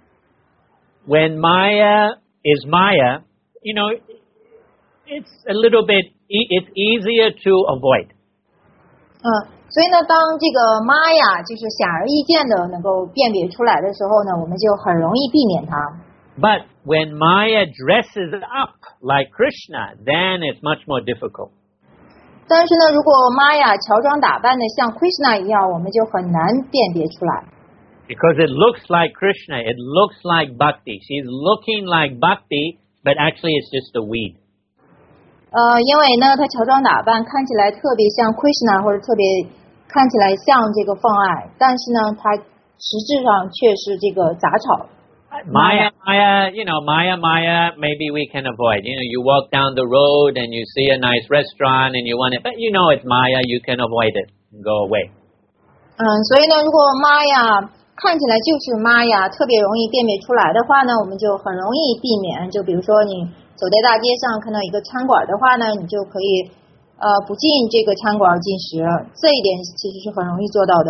When Maya is Maya, you know, it's a little bit, it's easier to avoid. 嗯，所以呢，当这个玛雅就是显而易见的能够辨别出来的时候呢，我们就很容易避免它。 But when Maya dresses up like Krishna, then it's much more difficult. 但是呢，如果玛雅乔装打扮的像 Krishna 一样，我们就很难辨别出来。 Because it looks like Krishna, it looks like Bhakti. She's looking like Bhakti, but actually it's just a weed. 呃，因为呢，她乔装打扮看起来特别像 Krishna， 或者特别看起来像这个奉爱，但是呢，它实质上却是这个杂草。 Maya, Maya, you know, Maya, Maya, maybe we can avoid. You know, you walk down the road and you see a nice restaurant and you want it, but you know it's Maya, you can avoid it and go away. 嗯，所以呢，如果玛雅看起来就是玛雅，特别容易辨别出来的话呢，我们就很容易避免。就比如说你走在大街上看到一个餐馆的话呢，你就可以呃不进这个餐馆进食，这一点其实是很容易做到的。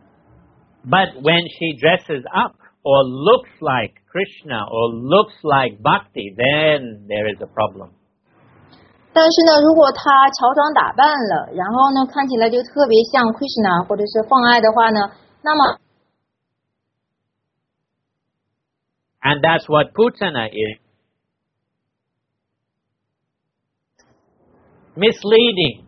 But when she dresses up or looks like Krishna or looks like Bhakti, then there is a problem. 但是呢，如果她乔装打扮了，然后呢看起来就特别像 Krishna 或者是奉爱的话呢，那么 And that's what Putana is. Misleading.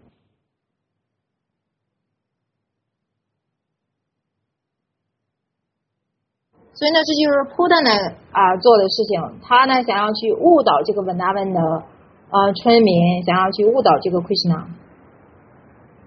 所以呢，这就是普达呢啊做的事情。他呢想要去误导这个文达文的呃村民，想要去误导这个 Krishna。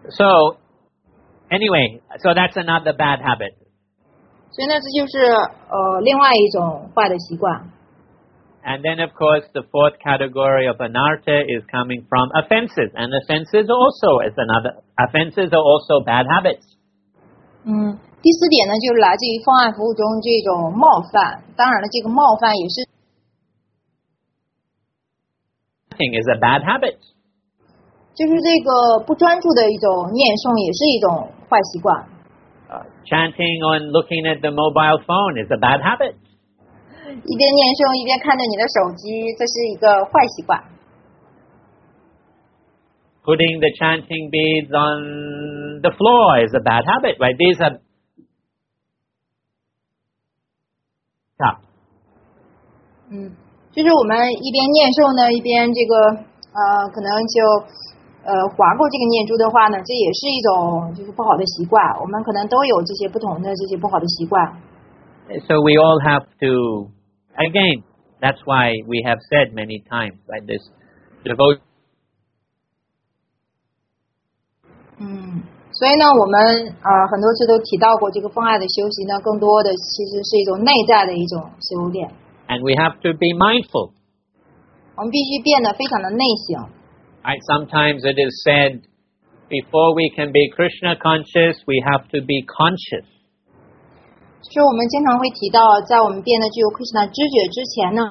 So, anyway, so that's another bad habit. 所以呢，这就是呃另外一种坏的习惯。 And then, of course, the fourth category of anartha is coming from offenses, and offenses also is another. Offenses are also bad habits. 嗯，第四点呢，就是来自于方案服务中这种冒犯。当然了，这个冒犯也是 is a bad habit. 就是这个不专注的一种念诵，也是一种坏习惯。 Uh, chanting on looking at the mobile phone is a bad habit. 一边念诵一边看着你的手机，这是一个坏习惯。 Putting the chanting beads on the floor is a bad habit, right? These are tough. 嗯，就是我们一边念诵呢，一边这个呃，可能就呃划过这个念珠的话呢，这也是一种就是不好的习惯。我们可能都有这些不同的这些不好的习惯。 So we all have to, again, that's why we have said many times, right? This devotion. 嗯，所以呢，我们啊、呃、很多次都提到过，这个奉爱的修习呢，更多的其实是一种内在的一种修炼。 And we have to be mindful. 我们必须变得非常的内省。 Right? Sometimes it is said, before we can be Krishna conscious, we have to be conscious. 就是我们经常会提到，在我们变得具有 Krishna 知觉之前呢。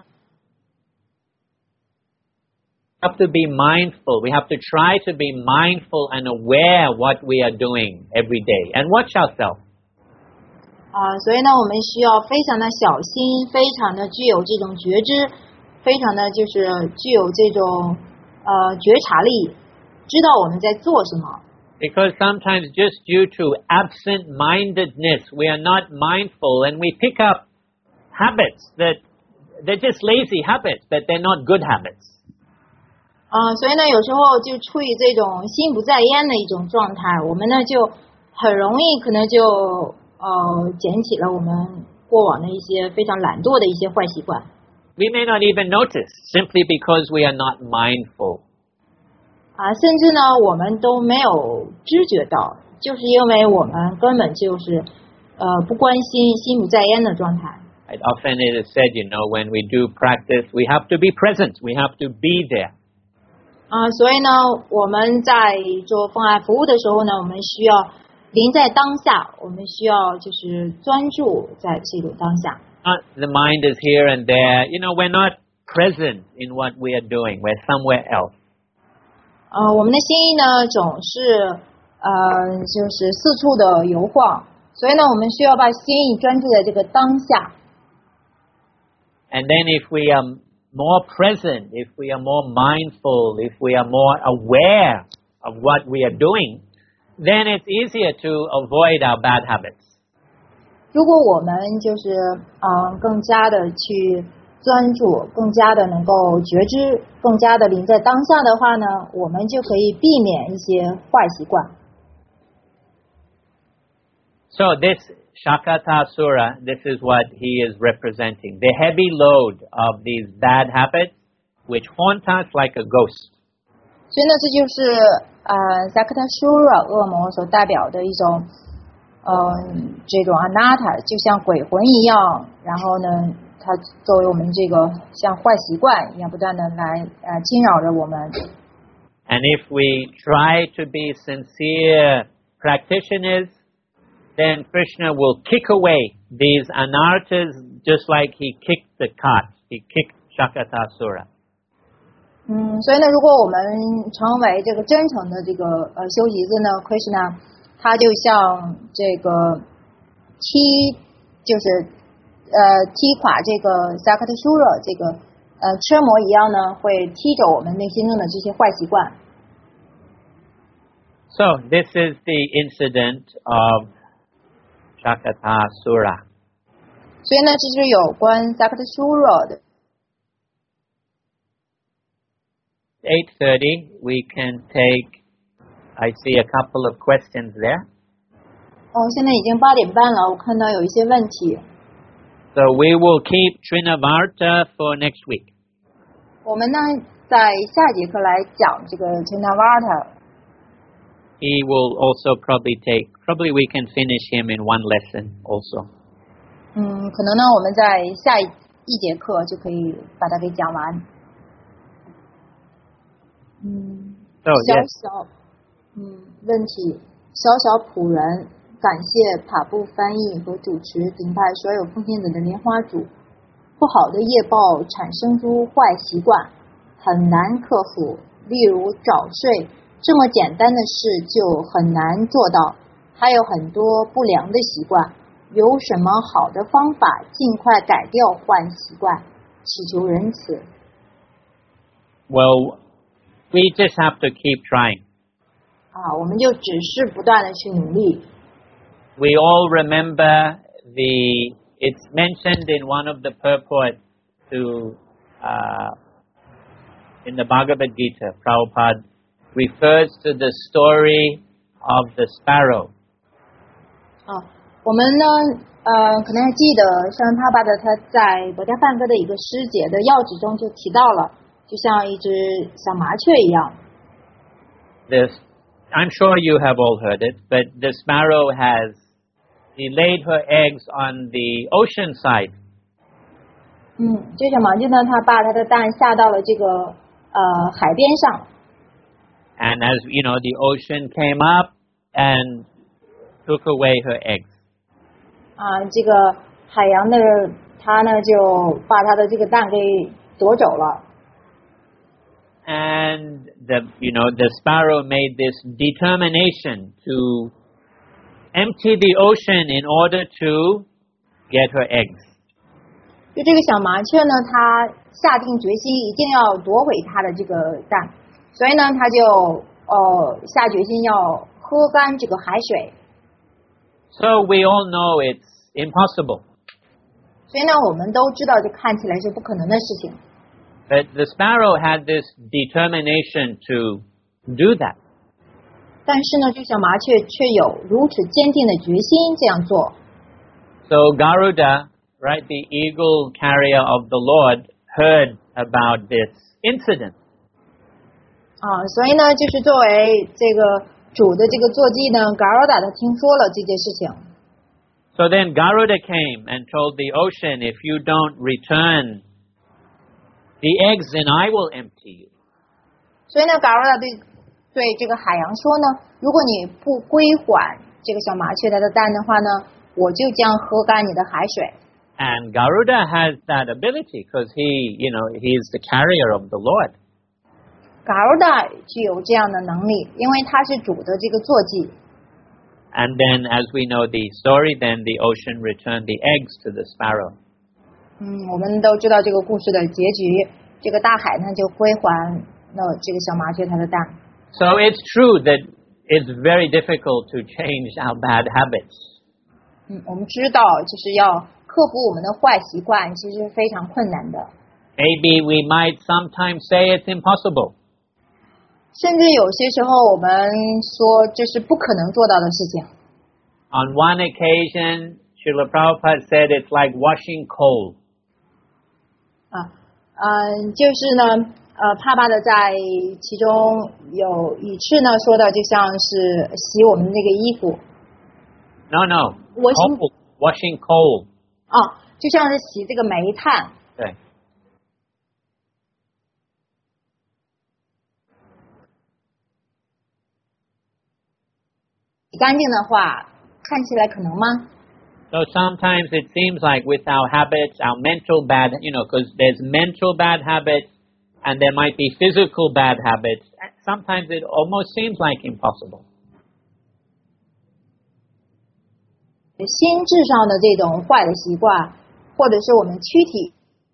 We have to be mindful. We have to try to be mindful and aware what we are doing every day and watch ourselves. 啊、呃，所以呢，我们需要非常的小心，非常的具有这种觉知，非常的就是具有这种呃觉察力，知道我们在做什么。 Because sometimes just due to absent-mindedness, we are not mindful and we pick up habits that they're just lazy habits, but they're not good habits. 啊、呃，所以呢，有时候就处于这种心不在焉的一种状态，我们呢就很容易可能就呃捡起了我们过往的一些非常懒惰的一些坏习惯。 We may not even notice simply because we are not mindful. 啊，甚至呢，我们都没有知觉到，就是因为我们根本就是呃不关心、心不在焉的状态。 Right? Often it is said, you know, when we do practice, we have to be present. We have to be there. 啊，所以呢，我们在做奉爱服务的时候呢，我们需要临在当下，我们需要就是专注在这种当下。 Not the mind is here and there. You know, we're not present in what we are doing. We're somewhere else. 呃，我们的心意呢，总是呃就是四处的游晃，所以呢，我们需要把心意专注在这个当下。 And then if we are more present, if we are more mindful, if we are more aware of what we are doing, then it's easier to avoid our bad habits. 如果我们就是嗯、呃、更加的去专注，更加的能够觉知，更加的临在当下的话呢，我们就可以避免一些坏习惯。 So this Shakatasura, this is what he is representing. The heavy load of these bad habits which haunt us like a ghost. 所以呢，这就是呃 Shakatasura 恶魔所代表的一种呃这种 Anatta， 就像鬼魂一样，然后呢，它作为我们这个像坏习惯一样，不断的来呃侵扰着我们。 And if we try to be sincere practitioners, then Krishna will kick away these anarthas just like he kicked the cart. He kicked Shakatasura. 嗯，所以呢，如果我们成为这个真诚的这个呃修习子呢 ，Krishna 他就像这个踢，就是呃踢垮这个 Shakatasura 这个呃车模一样呢，会踢走我们内心中的这些坏习惯。 So this is the incident of Shakatasura. 所以呢，这就是有关 Shakatasura 的。 eight thirty, we can take, I see a couple of questions there. 哦，现在已经八点半了，我看到有一些问题。 So we will keep Trinavarta for next week. 我们呢，在下节课来讲这个 Trinavarta。 he will also probably take, probably we can finish him in one lesson also. 嗯，可能呢，我们在下一一节课就可以把它给讲完。嗯， So 小 yes, 小嗯问题，小小仆人感谢帕布翻译和主持顶派所有奉献者的莲花主。不好的业报产生出坏习惯，很难克服。例如早睡，这么简单的事就很难做到，还有很多不良的习惯。有什么好的方法尽快改掉坏习惯？祈求仁慈。 well, we just have to keep trying. 啊，我们就只是不断的去努力。 We all remember the, it's mentioned in one of the purports to, uh, in the Bhagavad Gita, Prabhupada refers to the story of the sparrow. 啊，我们呢，呃，可能还记得上帕巴的他在国家梵歌的一个诗节的要旨中就提到了，就像一只小麻雀一样。 This, I'm sure you have all heard it, but the sparrow has, she laid her eggs on the ocean side. 嗯，这小麻雀呢，它把它的蛋下到了这个呃海边上。 And as you know, the ocean came up and took away her eggs. 啊，这个海洋的它呢就把它的这个蛋给夺走了。 And the, you know, the sparrow made this determination to empty the ocean in order to get her eggs. 就这个小麻雀呢，它下定决心一定要夺回它的这个蛋，所以呢，它就呃下决心要喝干这个海水。 So we all know it's impossible. 所以呢，我们都知道这看起来是不可能的事情。 But the sparrow had this determination to do that. 但是呢，这小麻雀却有如此坚定的决心这样做。 So Garuda, right, the eagle carrier of the Lord, heard about this incident. 啊，所以呢，就是作为这个主的这个坐骑呢 ，Garuda 他听说了这件事情。 So then Garuda came and told the ocean, if you don't return the eggs, then I will empty you. 所以呢 ，Garuda 对对这个海洋说呢，如果你不归还这个小麻雀它的蛋的话呢，我就将喝干你的海水。 And Garuda has that ability because he, you know, he is the carrier of the Lord. Garuda 具有这样的能力，因为他是主的这个坐骑。 And then, as we know the story, then the ocean returned the eggs to the sparrow. 嗯，我们都知道这个故事的结局，这个大海呢就归还了这个小麻雀它的蛋。 So it's true that it's very difficult to change our bad habits. 嗯，我们知道就是要克服我们的坏习惯，其实是非常困难的。 Maybe we might sometimes say it's impossible. 甚至有些时候我们说这是不可能做到的事情。 On one occasion, Srila Prabhupada said it's like washing coal. 啊，嗯，就是呢，呃，帕巴的在其中有一次呢说的，就像是洗我们那个衣服。 No, no. Washing- Coal, washing coal. 啊，就像是洗这个煤炭。 Okay. 洗干净的话，看起来可能吗？ So sometimes it seems like with our habits, our mental bad, you know, because there's mental bad habits and there might be physical bad habits. Sometimes it almost seems like impossible. 心智上的这种坏的习惯，或者是我们躯体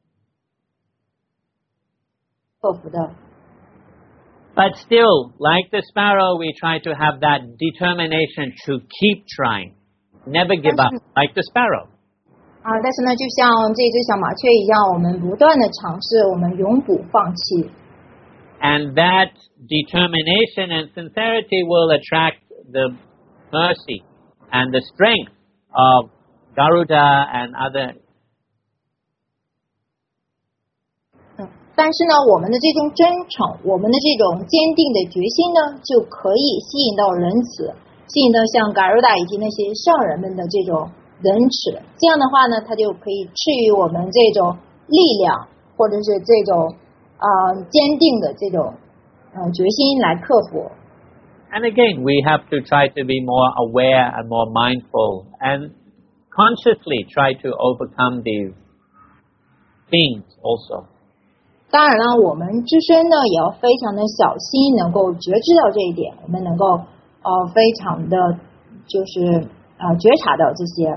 克服的。 But still, like the sparrow, we try to have that determination to keep trying, never give up, like the sparrow. 啊，但是呢，就像这只小麻雀一样，我们不断的尝试，我们永不放弃。 And that determination and sincerity will attract the mercy and the strength of Garuda and other. 但是呢，我们的这种真诚，我们的这种坚定的决心呢，就可以吸引到仁慈，吸引到像嘎鲁达以及那些圣人们的这种仁慈。这样的话呢，它就可以赐予我们这种力量，或者是这种啊、呃、坚定的这种呃决心来克服。 And again, we have to try to be more aware and more mindful and consciously try to overcome these things also. 当然了，我们自身呢也要非常的小心，能够觉知到这一点，我们能够呃非常的就是呃觉察到这些。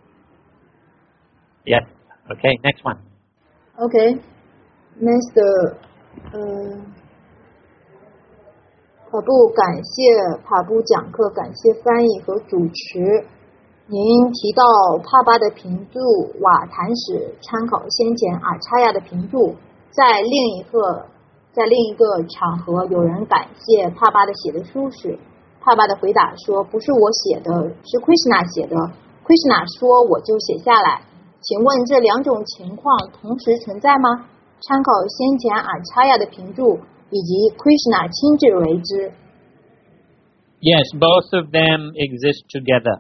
Yes. Okay. Next one. Okay. Next. 呃，跑步感谢跑步讲课，感谢翻译和主持。您提到帕巴的评注瓦坛时，参考先前阿查亚的评注。在另一个在另一个场合，有人感谢帕巴的写的书时，帕巴的回答说：“不是我写的，是 Krishna 写的。Krishna 说我就写下来。”请问这两种情况同时存在吗？参考先前阿查亚的评注以及 Krishna 亲自为之。 Yes, both of them exist together.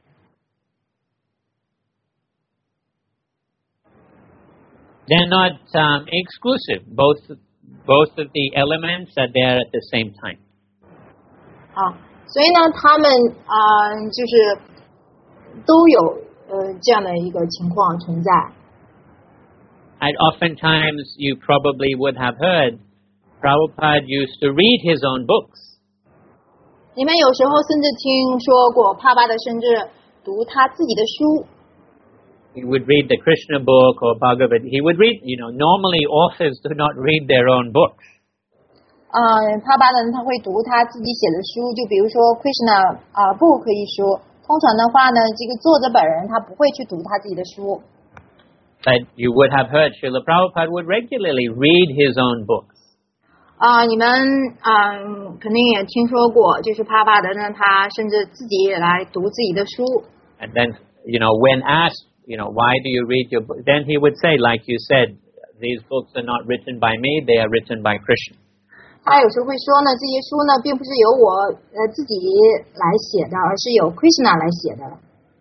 They're not um, exclusive. Both both of the elements are there at the same time. 啊，所以呢，他们啊、呃，就是都有呃这样的一个情况存在。 And oftentimes, you probably would have heard Prabhupada used to read his own books. 你们有时候甚至听说过帕巴的甚至读他自己的书。 He would read the Krishna book or Bhagavad. He would read, you know, normally authors do not read their own books. 呃，帕巴的人他会读他自己写的书，就比如说 Krishna 啊、呃、book 一书。通常的话呢，这个作者本人他不会去读他自己的书。 But you would have heard Srila Prabhupada would regularly read his own books. 啊、呃，你们嗯、呃、肯定也听说过，就是帕巴的呢，他甚至自己也来读自己的书。 And then, you know, when asked, you know, why do you read your book? Then he would say, like you said, these books are not written by me, they are written by Krishna. 他有时候会说呢，这些书呢，并不是由我呃自己来写的，而是由 Krishna 来写的。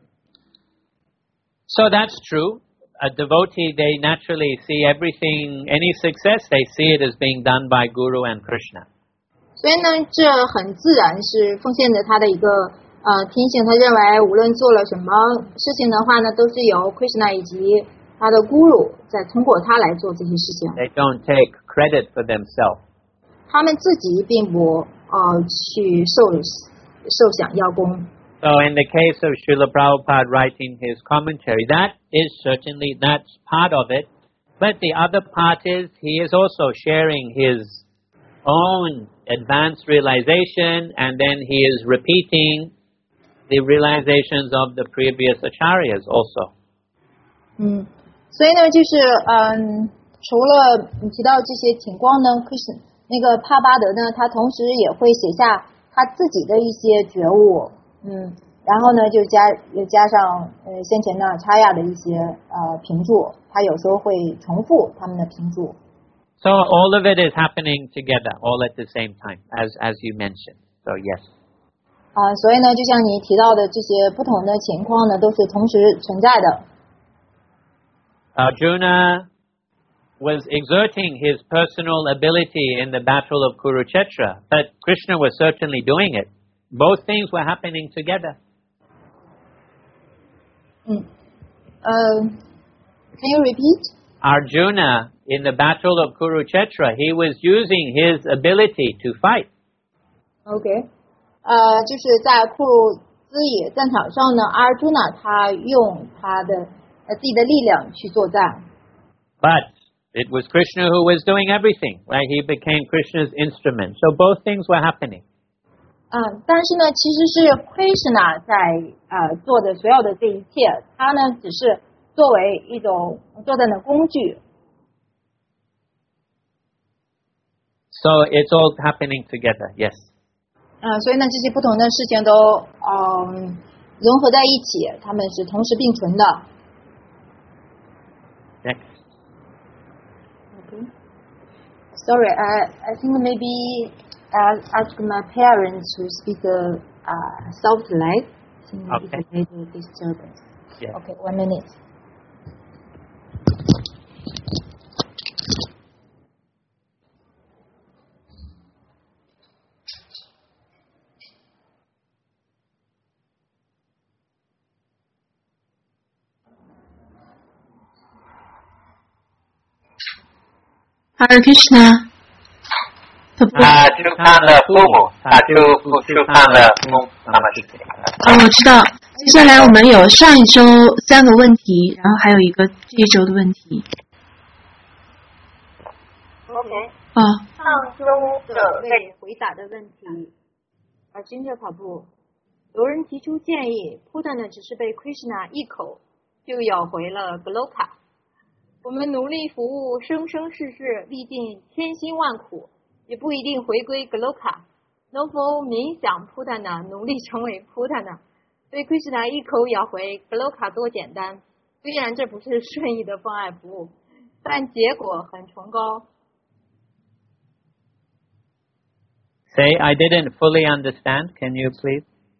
So that's true. A devotee, they naturally see everything, any success, they see it as being done by Guru and Krishna. 所以呢，这很自然是奉献的他的一个呃天性。他认为无论做了什么事情的话呢，都是由 Krishna 以及他的 Guru 在通过他来做这些事情。 They don't take credit for themselves. 他们自己并不呃去受受想邀功。 So in the case of Srila Prabhupada writing his commentary, that is certainly, that's part of it. But the other part is he is also sharing his own advanced realization, and then he is repeating the realizations of the previous acharyas also. 嗯，所以呢，就是嗯，除了你提到这些情况呢，可是那个帕巴德呢，他同时也会写下他自己的一些觉悟，嗯，然后呢，就加又加上呃先前的查亚的一些呃评注，他有时候会重复他们的评注。 So all of it is happening together, all at the same time, as as you mentioned. So yes. 啊、所以呢，就像你提到的这些不同的情况呢，都是同时存在的。 Arjuna was exerting his personal ability in the battle of Kurukshetra, but Krishna was certainly doing it. Both things were happening together. 嗯，呃 ，Can you repeat? Arjuna, in the battle of Kurukshetra, he was using his ability to fight. OK， 呃，就是在库鲁兹野战场上呢，阿尔朱纳他用他的呃自己的力量去作战。 But it was Krishna who was doing everything, right? He became Krishna's instrument. So both things were happening. 嗯，但是呢，其实是 Krishna 在呃做的所有的这一切，他呢只是作为一种作战的工具。 So it's all happening together, yes. 嗯，所以呢，这些不同的事情都嗯融合在一起，他们是同时并存的。 Next. OK。 Sorry, I I think maybe I ask my parents to speak uh, uh, softly. I think Okay. it's a little disturbance. Yeah. Okay, one minute. Hare Krishna，他不， 啊，去看了父母，他就不去看了父母，那么是这样的。 哦，我知道。接下来我们有上一周三个问题，然后还有一个这一周的问题。 OK， 哦， 上周的未回答的问题，而今着跑步，有人提出建议，Putana只是被 Krishna 一口就咬回了 Goloka。我们努力服务，生生世世，历尽千辛万苦，也不一定回归 Goloka。能否冥想 Putana， 努力成为 Putana， 被 Krishna 一口咬回 Goloka 多简单？虽然这不是顺义的奉爱服务，但结果很崇高。 Say, I didn't fully understand. Can you please?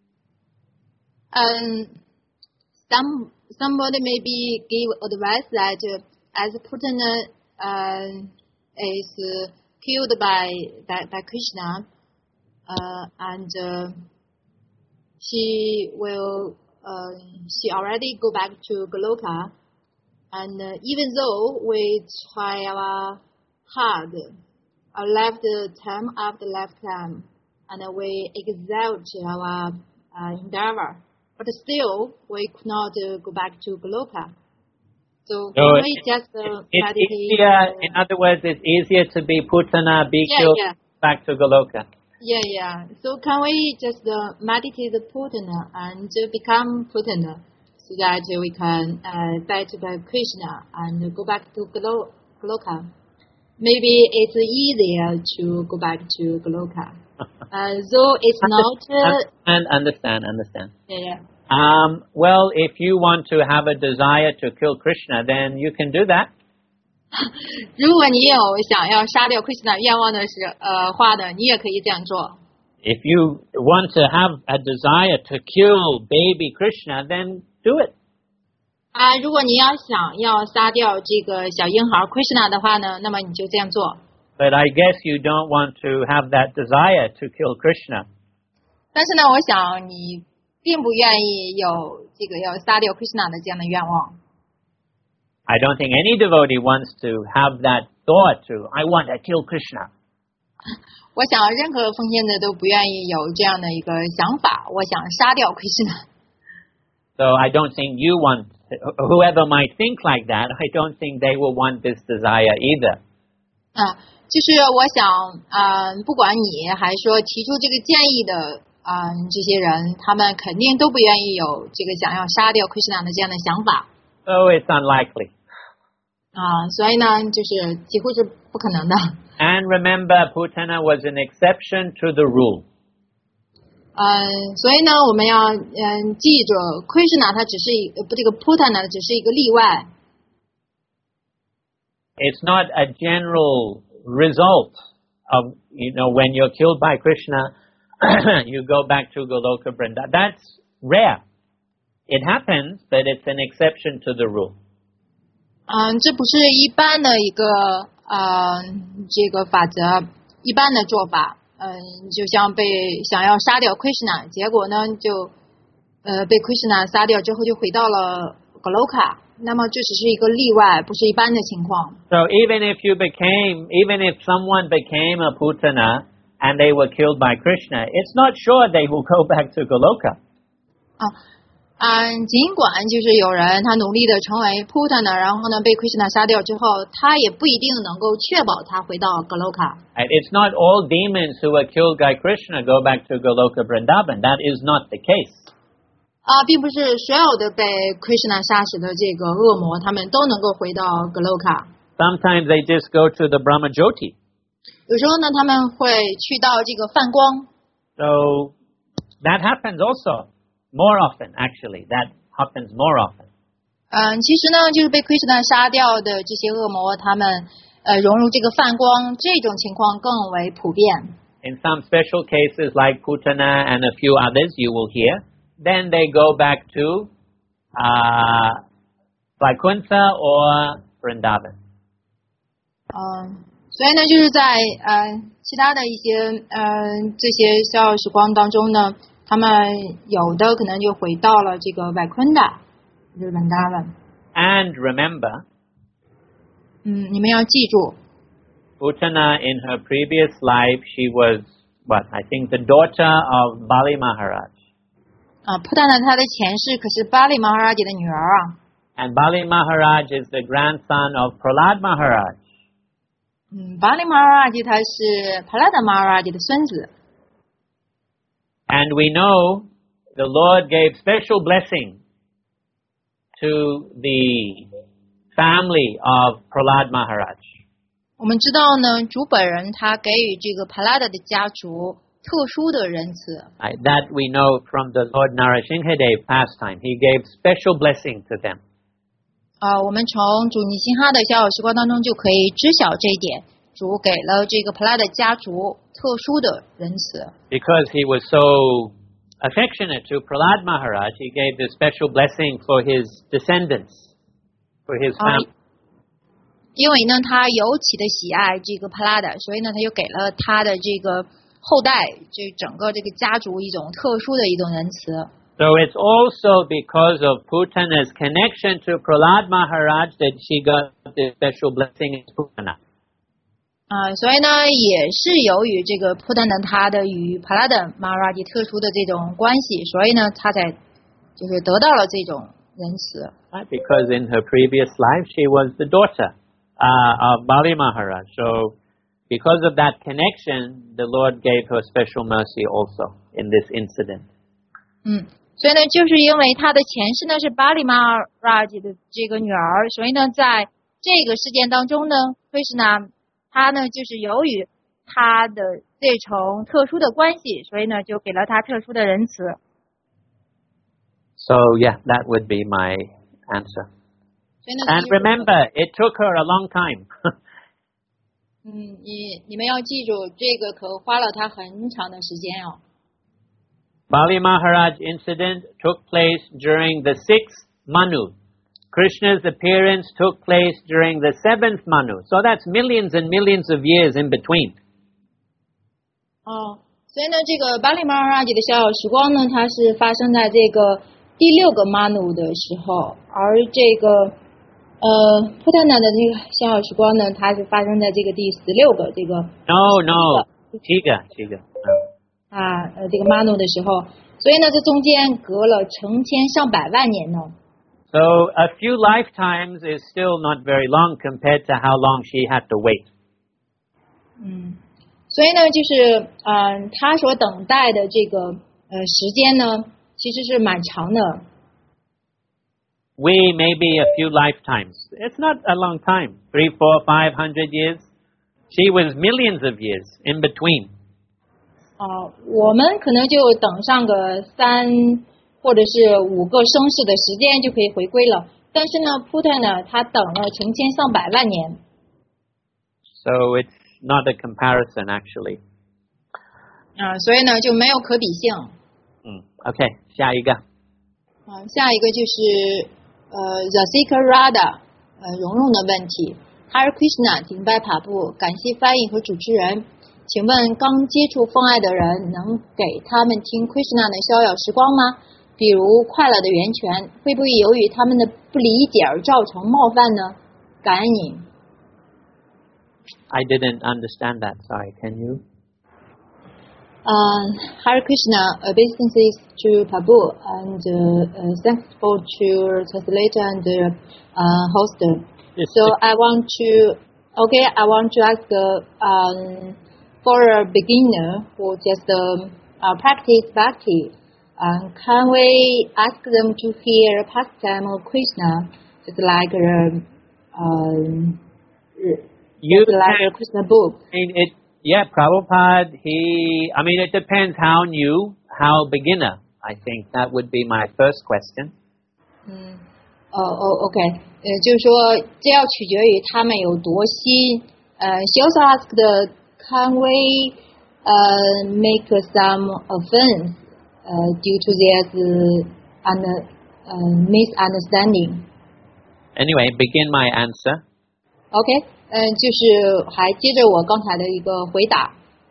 Um, some somebody maybe give advice that uh, as Putana uh, is uh, killed by by, by Krishna, uh, and uh, she will uh, she already go back to Goloka, and uh, even though we try our hard. Uh, left time after left time, and uh, we exalt our uh, endeavor, but still we could not uh, go back to Goloka. So, So can we it- just uh, It's meditate? easier, in other words, it's easier to be Putana, be Yeah, killed, yeah. back to Goloka. Yeah, yeah. So can we just uh, meditate the Putana and uh, become Putana so that we can uh, back to Krishna and go back to Golo- Goloka? Maybe it's easier to go back to Goloka. Uh, though it's not. Uh, Understand, understand, understand. yeah, yeah. Um, well, if you want to have a desire to kill Krishna, then you can do that. 如果你有想要杀掉 Krishna 愿望的是呃话呢，你也可以这样做。 If you want to have a desire to kill baby Krishna, then do it. 啊，如果你要想要杀掉这个小婴孩 Krishna 的话呢，那么你就这样做。 But I guess you don't want to have that desire to kill Krishna. 但是呢，我想你并不愿意有这个要杀掉 Krishna 的这样的愿望。 I don't think any devotee wants to have that thought to, I want to kill Krishna. 我想任何奉献者都不愿意有这样的一个想法，我想杀掉 Krishna。 So I don't think you want, whoever might think like that, I don't think they will want this desire either. 啊，就是我想，嗯、不管你还说提出这个建议的，嗯、这些人，他们肯定都不愿意有这个想要杀掉 Krishna 的这样的想法。 So it's unlikely. 啊，所以呢，就是几乎是不可能的。 And remember, Putana was an exception to the rule. 嗯，所以呢，我们要嗯记住 ，Krishna 它只是一呃不，这个 Putana 只是一个例外。 It's not a general result of, you know, when you're killed by Krishna, you go back to Goloka Vrinda. That's rare. It happens, but it's an exception to the rule. 嗯，这不是一般的一个呃这个法则，一般的做法。嗯，就像被想要杀掉 Krishna， 结果呢就呃被 Krishna 杀掉之后就回到了 Goloka， 那么这只是一个例外，不是一般的情况。 So even if you became, even if someone became a Putana and they were killed by Krishna, it's not sure they will go back to Goloka. 啊。嗯，尽管就是有人他努力的成为 Putana， 然后呢被 Krishna 杀掉之后，他也不一定能够确保他回到 Goloka。 And it's not all demons who are killed by Krishna go back to Goloka Vrindavan. That is not the case. 啊，并不是所有的被 Krishna 杀死的这个恶魔，他们都能够回到 Goloka。 Sometimes they just go to the Brahmajyoti. 有时候呢，他们会去到这个泛光。 So that happens also. More often, actually. That happens more often. 嗯，其实呢，就是被 Krishna 杀掉的这些恶魔，他们呃融入这个泛光，这种情况更为普遍。 In some special cases like Putana and a few others you will hear, then they go back to uh, Vaikuntha or Vrindavan. 嗯，所以呢，就是在呃其他的一些呃这些逍遥时光当中呢，他们有的可能就回到了这个 Vaikuntha， 就是 Vrindavan。 And remember, 嗯，你们要记住。 Putana, in her previous life, she was, what, I think the daughter of Bali Maharaj. 啊，普达呢，她的前世可是巴利马哈拉吉的女儿啊。 And Bali Maharaj is the grandson of Prahlad Maharaj. 嗯，巴利马哈拉吉他是帕拉达马哈拉吉的孙子。 And we know the Lord gave special blessing to the family of Prahlad Maharaj. 我们知道呢，主本人他给予这个帕拉达的家族特殊的仁慈。 Right, that we know from the Lord Narasinghadev pastime. He gave special blessing to them. 啊、呃，我们从主尼辛哈的逍遥时光当中就可以知晓这一点。主给了这个帕拉达家族特殊的仁慈。 Because he was so affectionate to Prahlad Maharaj, he gave this special blessing for his descendants, for his family. 因为呢，他尤其的喜爱这个帕拉达，所以呢，他就给了他的这个后代，这整个这个家族一种特殊的一种仁慈。 So it's also because of Putana's connection to Prahlad Maharaj that she got this special blessing in Putana. 啊、呃，所以呢，也是由于这个普达呢，他的与帕拉达马哈拉吉特殊的这种关系，所以呢，他才就是得到了这种仁慈。 Right? Because in her previous life, she was the daughter Uh, of Bali Maharaj. So, because of that connection, the Lord gave her special mercy also in this incident. 嗯，所以呢，就是因为她的前世呢是巴利马哈拉吉的这个女儿，所以呢，在这个事件当中呢，奎什纳他呢就是由于他的这种特殊的关系，所以呢就给了他特殊的仁慈。 So, yeah, that would be my answer. And 所以呢 remember, it took her a long time. 嗯，你你们要记住，这个可花了他很长的时间哦。 Bali Maharaj incident took place during the sixth Manu. Krishna's appearance took place during the seventh Manu. So that's millions and millions of years in between. 哦，所以呢，这个巴利马哈拉吉的逍遥时光呢，它是发生在这个第六个 Manu 的时候，而这个。呃，普达纳的这个逍遥时光呢，它是发生在这个第十六个这个 No, no, Chiga, Chiga. 啊，呃，这个 Manu 的时候，所以呢，这中间隔了成千上百万年呢。 So a few lifetimes is still not very long compared to how long she had to wait. 嗯，所以呢，就是嗯、呃，他所等待的这个呃时间呢，其实是蛮长的。 We maybe a few lifetimes. It's not a long time. Three, four, five hundred years. She was millions of years in between. 哦、呃，我们可能就等上个三或者是五个生世的时间就可以回归了。但是呢，普特呢，他等了成千上百万年。 So it's not a comparison actually. 啊、呃，所以呢就没有可比性。 嗯 ，OK， 下一个。 啊、呃，下一个就是。呃 Rasika Radha 呃融融的问题 Hare Krishna 顶拜帕布，感谢翻译和主持人。请问刚接触奉爱的人能给他们听 Krishna 的逍遥时光吗？比如快乐的源泉，会不会由于他们的不理解而造成冒犯呢？感恩你。 I didn't understand that. Sorry, can you? Uh, Hare Krishna, obeisances to Prabhu, and uh, uh, thanks for to translator and uh, host. Yes, so yes. I want to, okay, I want to ask uh, um, for a beginner who just um, uh, practice bhakti, uh, can we ask them to hear pastime of Krishna, just like uh, um, you just like a Krishna book? I mean, it. Yeah, Prabhupada, he, I mean, it depends how new, how beginner. I think that would be my first question. 嗯，哦哦 ，OK， 呃，就是说，这要取决于他们有多新， Uh, she also asked, uh, can we uh, make some offense uh, due to their uh, un- uh, misunderstanding? Anyway, begin my answer. OK， 嗯、呃，就是还接着我刚才的一个回答。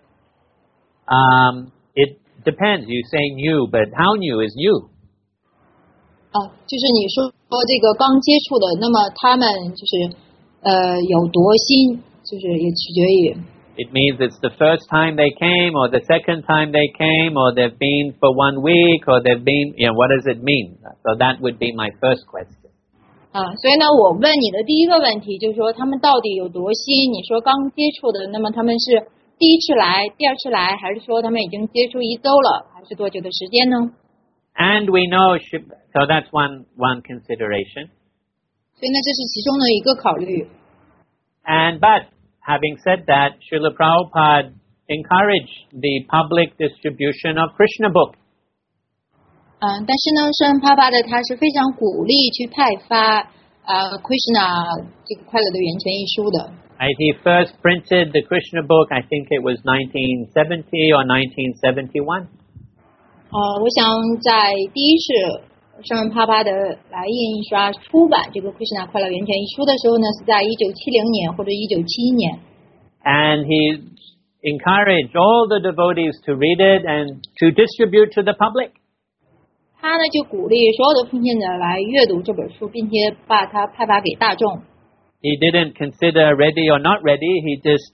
Um, it depends. You say new, but how new is new? 啊，就是你说说这个刚接触的，那么他们就是呃有多新，就是也取决于。 It means it's the first time they came, or the second time they came, or they've been for one week, or they've been, you know, what does it mean? So that would be my first question. 啊，所以呢，我问你的第一个问题就是说，他们到底有多新？你说刚接触的，那么他们是第一次来、第二次来，还是说他们已经接触一周了，还是多久的时间呢？ And we know, so that's one one consideration. 所以呢，这是其中的一个考虑。 And but having said that, Srila Prabhupada encouraged the public distribution of Krishna books. 嗯，但是呢，圣帕帕的他是非常鼓励去派发呃 Krishna 这个快乐的源泉一书的。 Right, he first printed the Krishna book, I think it was nineteen seventy or nineteen seventy-one. 呃，我想在第一次圣帕帕的来印刷出版这个 Krishna 快乐源泉一书的时候呢，是在一九七零年或者一九七一年。 And he encouraged all the devotees to read it and to distribute to the public. 他呢就鼓励所有的奉献者来阅读这本书，并且把它派发给大众。 He didn't consider ready or not ready. He just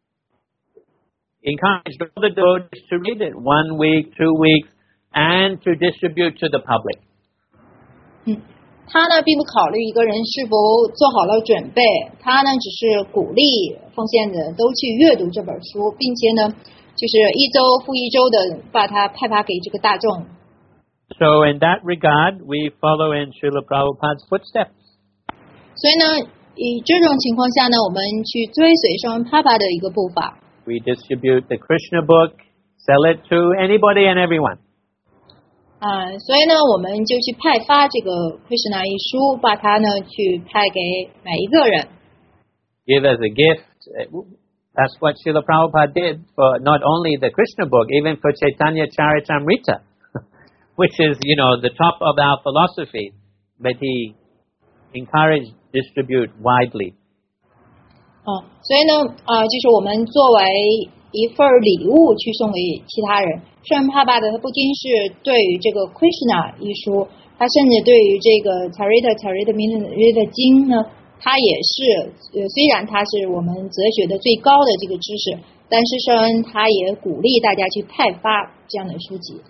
encouraged all the devotees to read it one week, two weeks, and to distribute to the public. 嗯，他呢并不考虑一个人是否做好了准备，他呢只是鼓励奉献者都去阅读这本书，并且呢就是一周复一周的把它派发给这个大众。 So in that regard, we follow in Srila Prabhupada's footsteps. 所以呢，以这种情况下呢，我们去追随圣人帕帕的一个步伐。 We distribute the Krishna book, sell it to anybody and everyone. 啊、呃，所以呢，我们就去派发这个 Krishna 一书，把它呢去派给每一个人。 Give as a gift. That's what Srila Prabhupada did for not only the Krishna book, even for Chaitanya Charitamrita, which is, you know, the top of our philosophy, but he encouraged distribute widely. 哦、嗯，所以呢，啊、呃，就是我们作为一份礼物去送给其他人。圣人帕帕的他不仅是对于这个 Krishna 一书，他甚至对于这个 Charita Charita Rita 经呢，他也是，呃，虽然他是我们哲学的最高的这个知识，但是圣人他也鼓励大家去派发这样的书籍。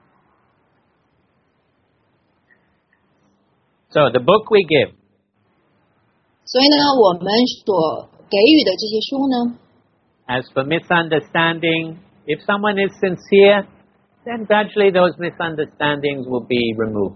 So the book we give. 所以呢，我们所给予的这些书呢 As for misunderstanding, if someone is sincere, then gradually those misunderstandings will be removed.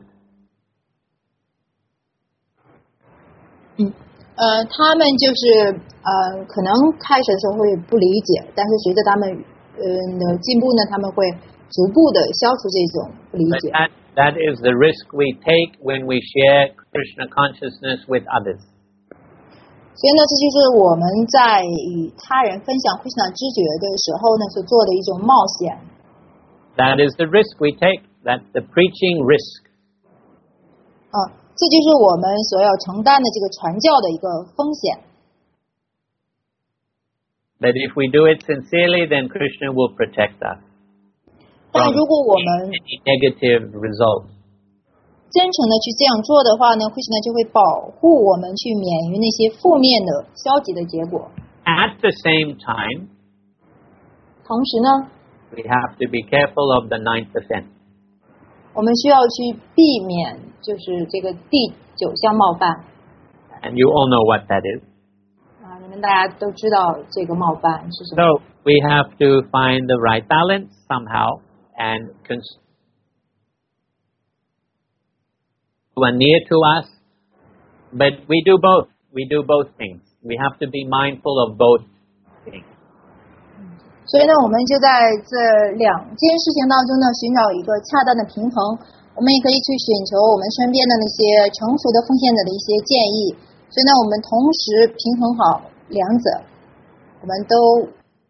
嗯，呃，他们就是呃，可能开始的时候会不理解，但是随着他们呃的进步呢，他们会逐步的消除这种不理 But 解。 that, that is the risk we take when we share Krishna consciousness with others. 所以呢，这就是我们在与他人分享 Krishna 知觉的时候呢，所做的一种冒险。 That is the risk we take. That's the preaching risk. 啊，这就是我们所要承担的这个传教的一个风险。 That if we do it sincerely, then Krishna will protect us 但 from 如果我们 any negative results. 真诚的去这样做的话呢 ，Krishna 就会保护我们去免于那些负面的、消极的结果。 At the same time, 同时呢， we have to be careful of the ninth offense. 我们需要去避免就是这个第九项冒犯。 And you all know what that is. 啊，你们大家都知道这个冒犯是什么。 So we have to find the right balance somehow and cons- who are near to us, but we do both. We do both things. We have to be mindful of both things. 所以呢，我们就在这两件事情当中呢，寻找一个恰当的平衡。我们也可以去寻求我们身边的那些成熟的奉献者的一些建议。所以呢，我们同时平衡好两者。 我们都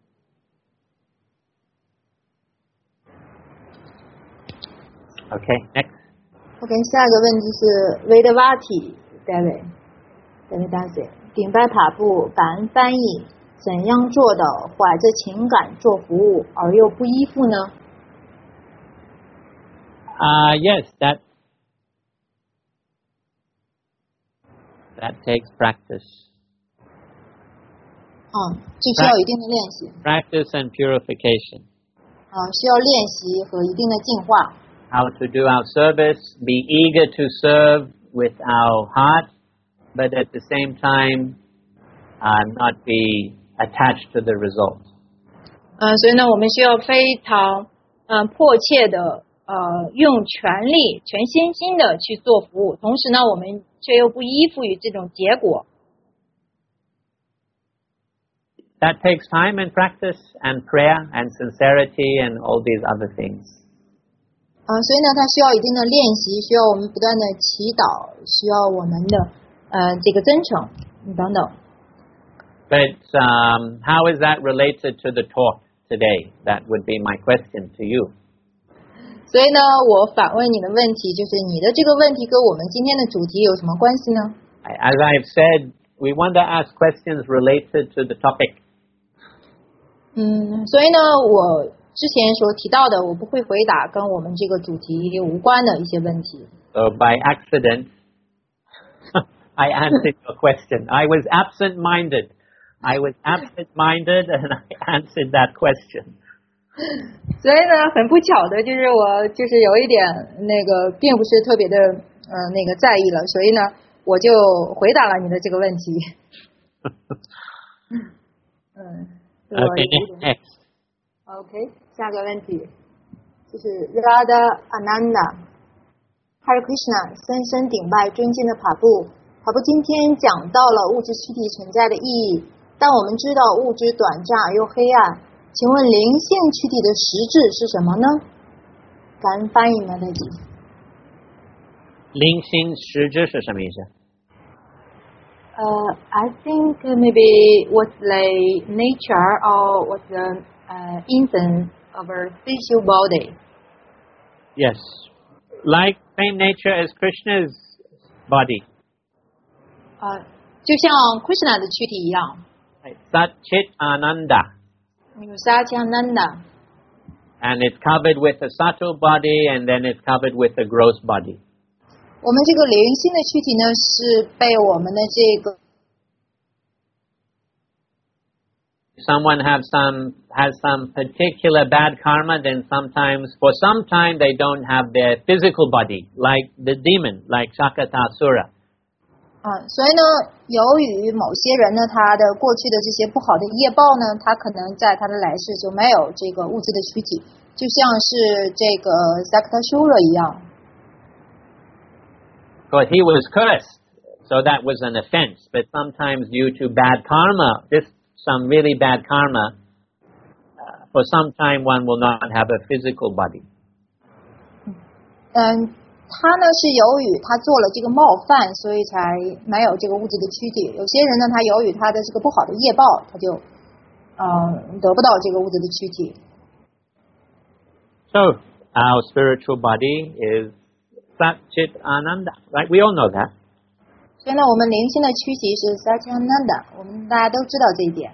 Okay, next. OK， 下一个问题是 Vedavati David David David 顶拜爬布感恩翻译，怎样做到怀着情感做服务而又不依附呢？ Uh, yes, that that takes practice. 嗯，这需要一定的练习 Practice and purification. 啊，需要练习和一定的净化。 How to do our service, be eager to serve with our heart, but at the same time, uh, not be attached to the result. 嗯，所以呢，我们需要非常嗯迫切的呃用全力、全身心的去做服务，同时呢，我们却又不依附于这种结果。 That takes time and practice and prayer and sincerity and all these other things. 啊，所以呢，它需要一定的练习，需要我们不断的祈祷，需要我们的呃这个真诚等等。 But um, how is that related to the talk today? That would be my question to you. 所以呢，我反问你的问题就是，你的这个问题跟我们今天的主题有什么关系呢？ As I've said, we want to ask questions related to the topic. 嗯，所以呢，我之前所提到的，我不会回答跟我们这个主题无关的一些问题。 So by accident, I answered your question. I was absent-minded. I was absent-minded and I answered that question. 所以呢，很不巧的就是我就是有一点那个，并不是特别的呃那个在意了，所以呢，我就回答了你的这个问题。嗯。 Okay, next. OK， 下个问题就是 Radha Ananda Hare Krishna 深深顶拜尊敬的帕布，帕布今天讲到了物质躯体存在的意义，但我们知道物质短暂而又黑暗，请问灵性躯体的实质是什么呢？感恩翻译们的意思。 灵性实质是什么意思？ Uh, I think maybe what's the nature or what's the uh, essence of our physical body. Yes. Like same nature as Krishna's body. 呃，就像 Krishna 的躯体一样。 Sat Chit Ananda. 有 Satyananda. And it's covered with a subtle body and then it's covered with a gross body. 我们这个灵性的躯体呢，是被我们的这个 someone have some has some particular bad karma, then sometimes for some time they don't have their physical body, like the demon, like Shakatasura. 啊，所以呢，由于某些人呢，他的过去的这些不好的业报呢，他可能在他的来世就没有这个物质的躯体，就像是这个 Shakatasura 一样。 But he was cursed, so that was an offense. But sometimes due to bad karma, this some really bad karma, uh, for some time one will not have a physical body. 嗯，他呢是由于他做了这个冒犯，所以才没有这个物质的躯体。有些人呢，他由于他的这个不好的业报，他就呃得不到这个物质的躯体。 So our spiritual body is Sat Chit Ananda, right? We all know that. 所以呢，我们灵性的躯体是 Satyananda， 我们大家都知道这一点。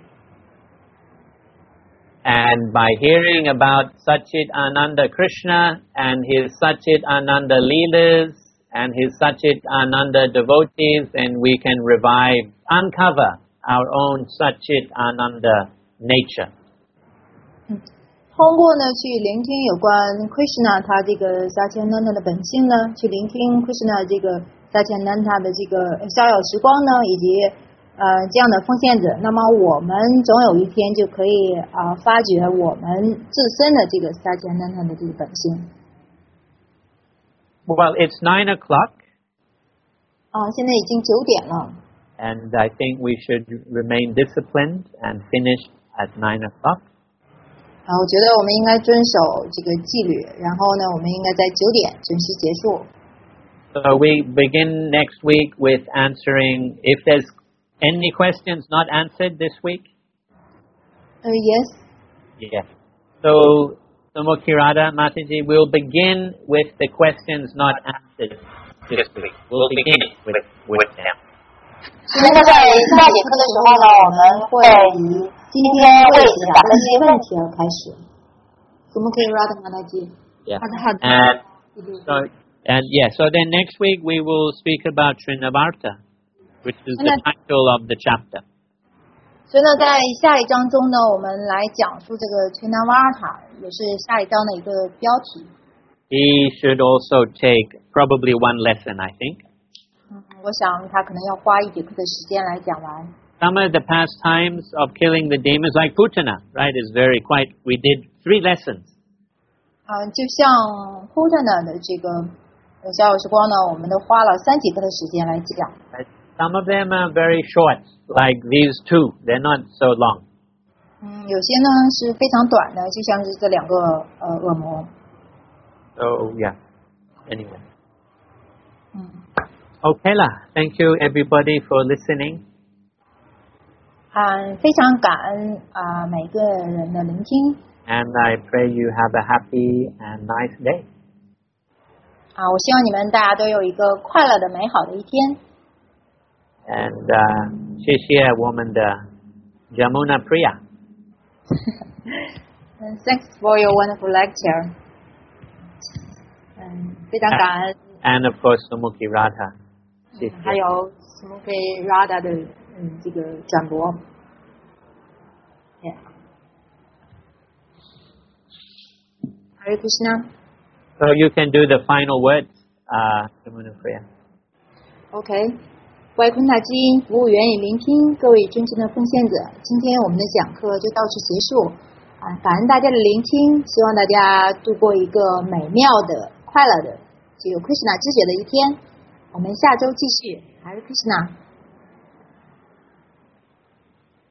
And by hearing about Satchit Ananda Krishna and his Satchit Ananda Leelas and his Satchit Ananda devotees, and we can revive, uncover our own Satchit Ananda nature. 通过呢，去聆听有关 Krishna 他这个 Satyananda 的本性呢，去聆听 Krishna 这个 Satyananda 的这个逍遥时光呢，以及呃这样的奉献者，那么我们总有一天就可以啊、呃、发掘我们自身的这个 Satyananda 的这个本性。 Well, it's nine o'clock. 啊，现在已经九点了。 And I think we should remain disciplined and finish at nine o'clock. 啊，我觉得我们应该遵守这个纪律，然后呢，我们应该在九点准时结束。 So we begin next week with answering if there's any questions not answered this week. Uh, yes. Yes. So, Sumukhi Radha Mataji, we'll begin with the questions not answered this week. We'll begin with, with them. 那么在下节课的时候呢，我们会以今天未解答的这些问题而开始。Sumukhi Radha Mataji. Yeah. And so, and yeah, so then next week we will speak about Trinavarta, which is the title of the chapter. 所以呢，在下一章中呢，我们来讲述这个 Trinavarta， 也是下一章的一个标题。 He should also take probably one lesson, I think. 嗯，我想他可能要花一节课的时间来讲完。 Some of the pastimes of killing the demons, like Putana, right, is very quite. We did three lessons. 嗯，就像 Putana 的这个小有时光呢，我们都花了三节课的时间来讲。 Some of them are very short, like these two. They're not so long. 嗯，有些呢是非常短的，就像是这两个呃恶魔。 So yeah. Anyway. 嗯。 Okay lah. Thank you everybody for listening. 嗯，非常感恩啊、呃、每个人的聆听。 And I pray you have a happy and nice day. 啊，我希望你们大家都有一个快乐的、美好的一天。 And uh, 谢谢我们的 Jamuna Priya. And thanks for your wonderful lecture. 嗯，非常感恩。 And of course Sumukhi Radha. 谢谢。 还有 Sumukhi Radha 的嗯这个转播。Yeah. Hare Krishna. So you can do the final words, uh, Jamuna Priya. OK. 各位昆塔基因服务员与聆听，各位尊敬的奉献者，今天我们的讲课就到此结束。啊，感恩大家的聆听，希望大家度过一个美妙的、快乐的、具有 Krishna 知觉的一天。我们下周继续，Hare Krishna。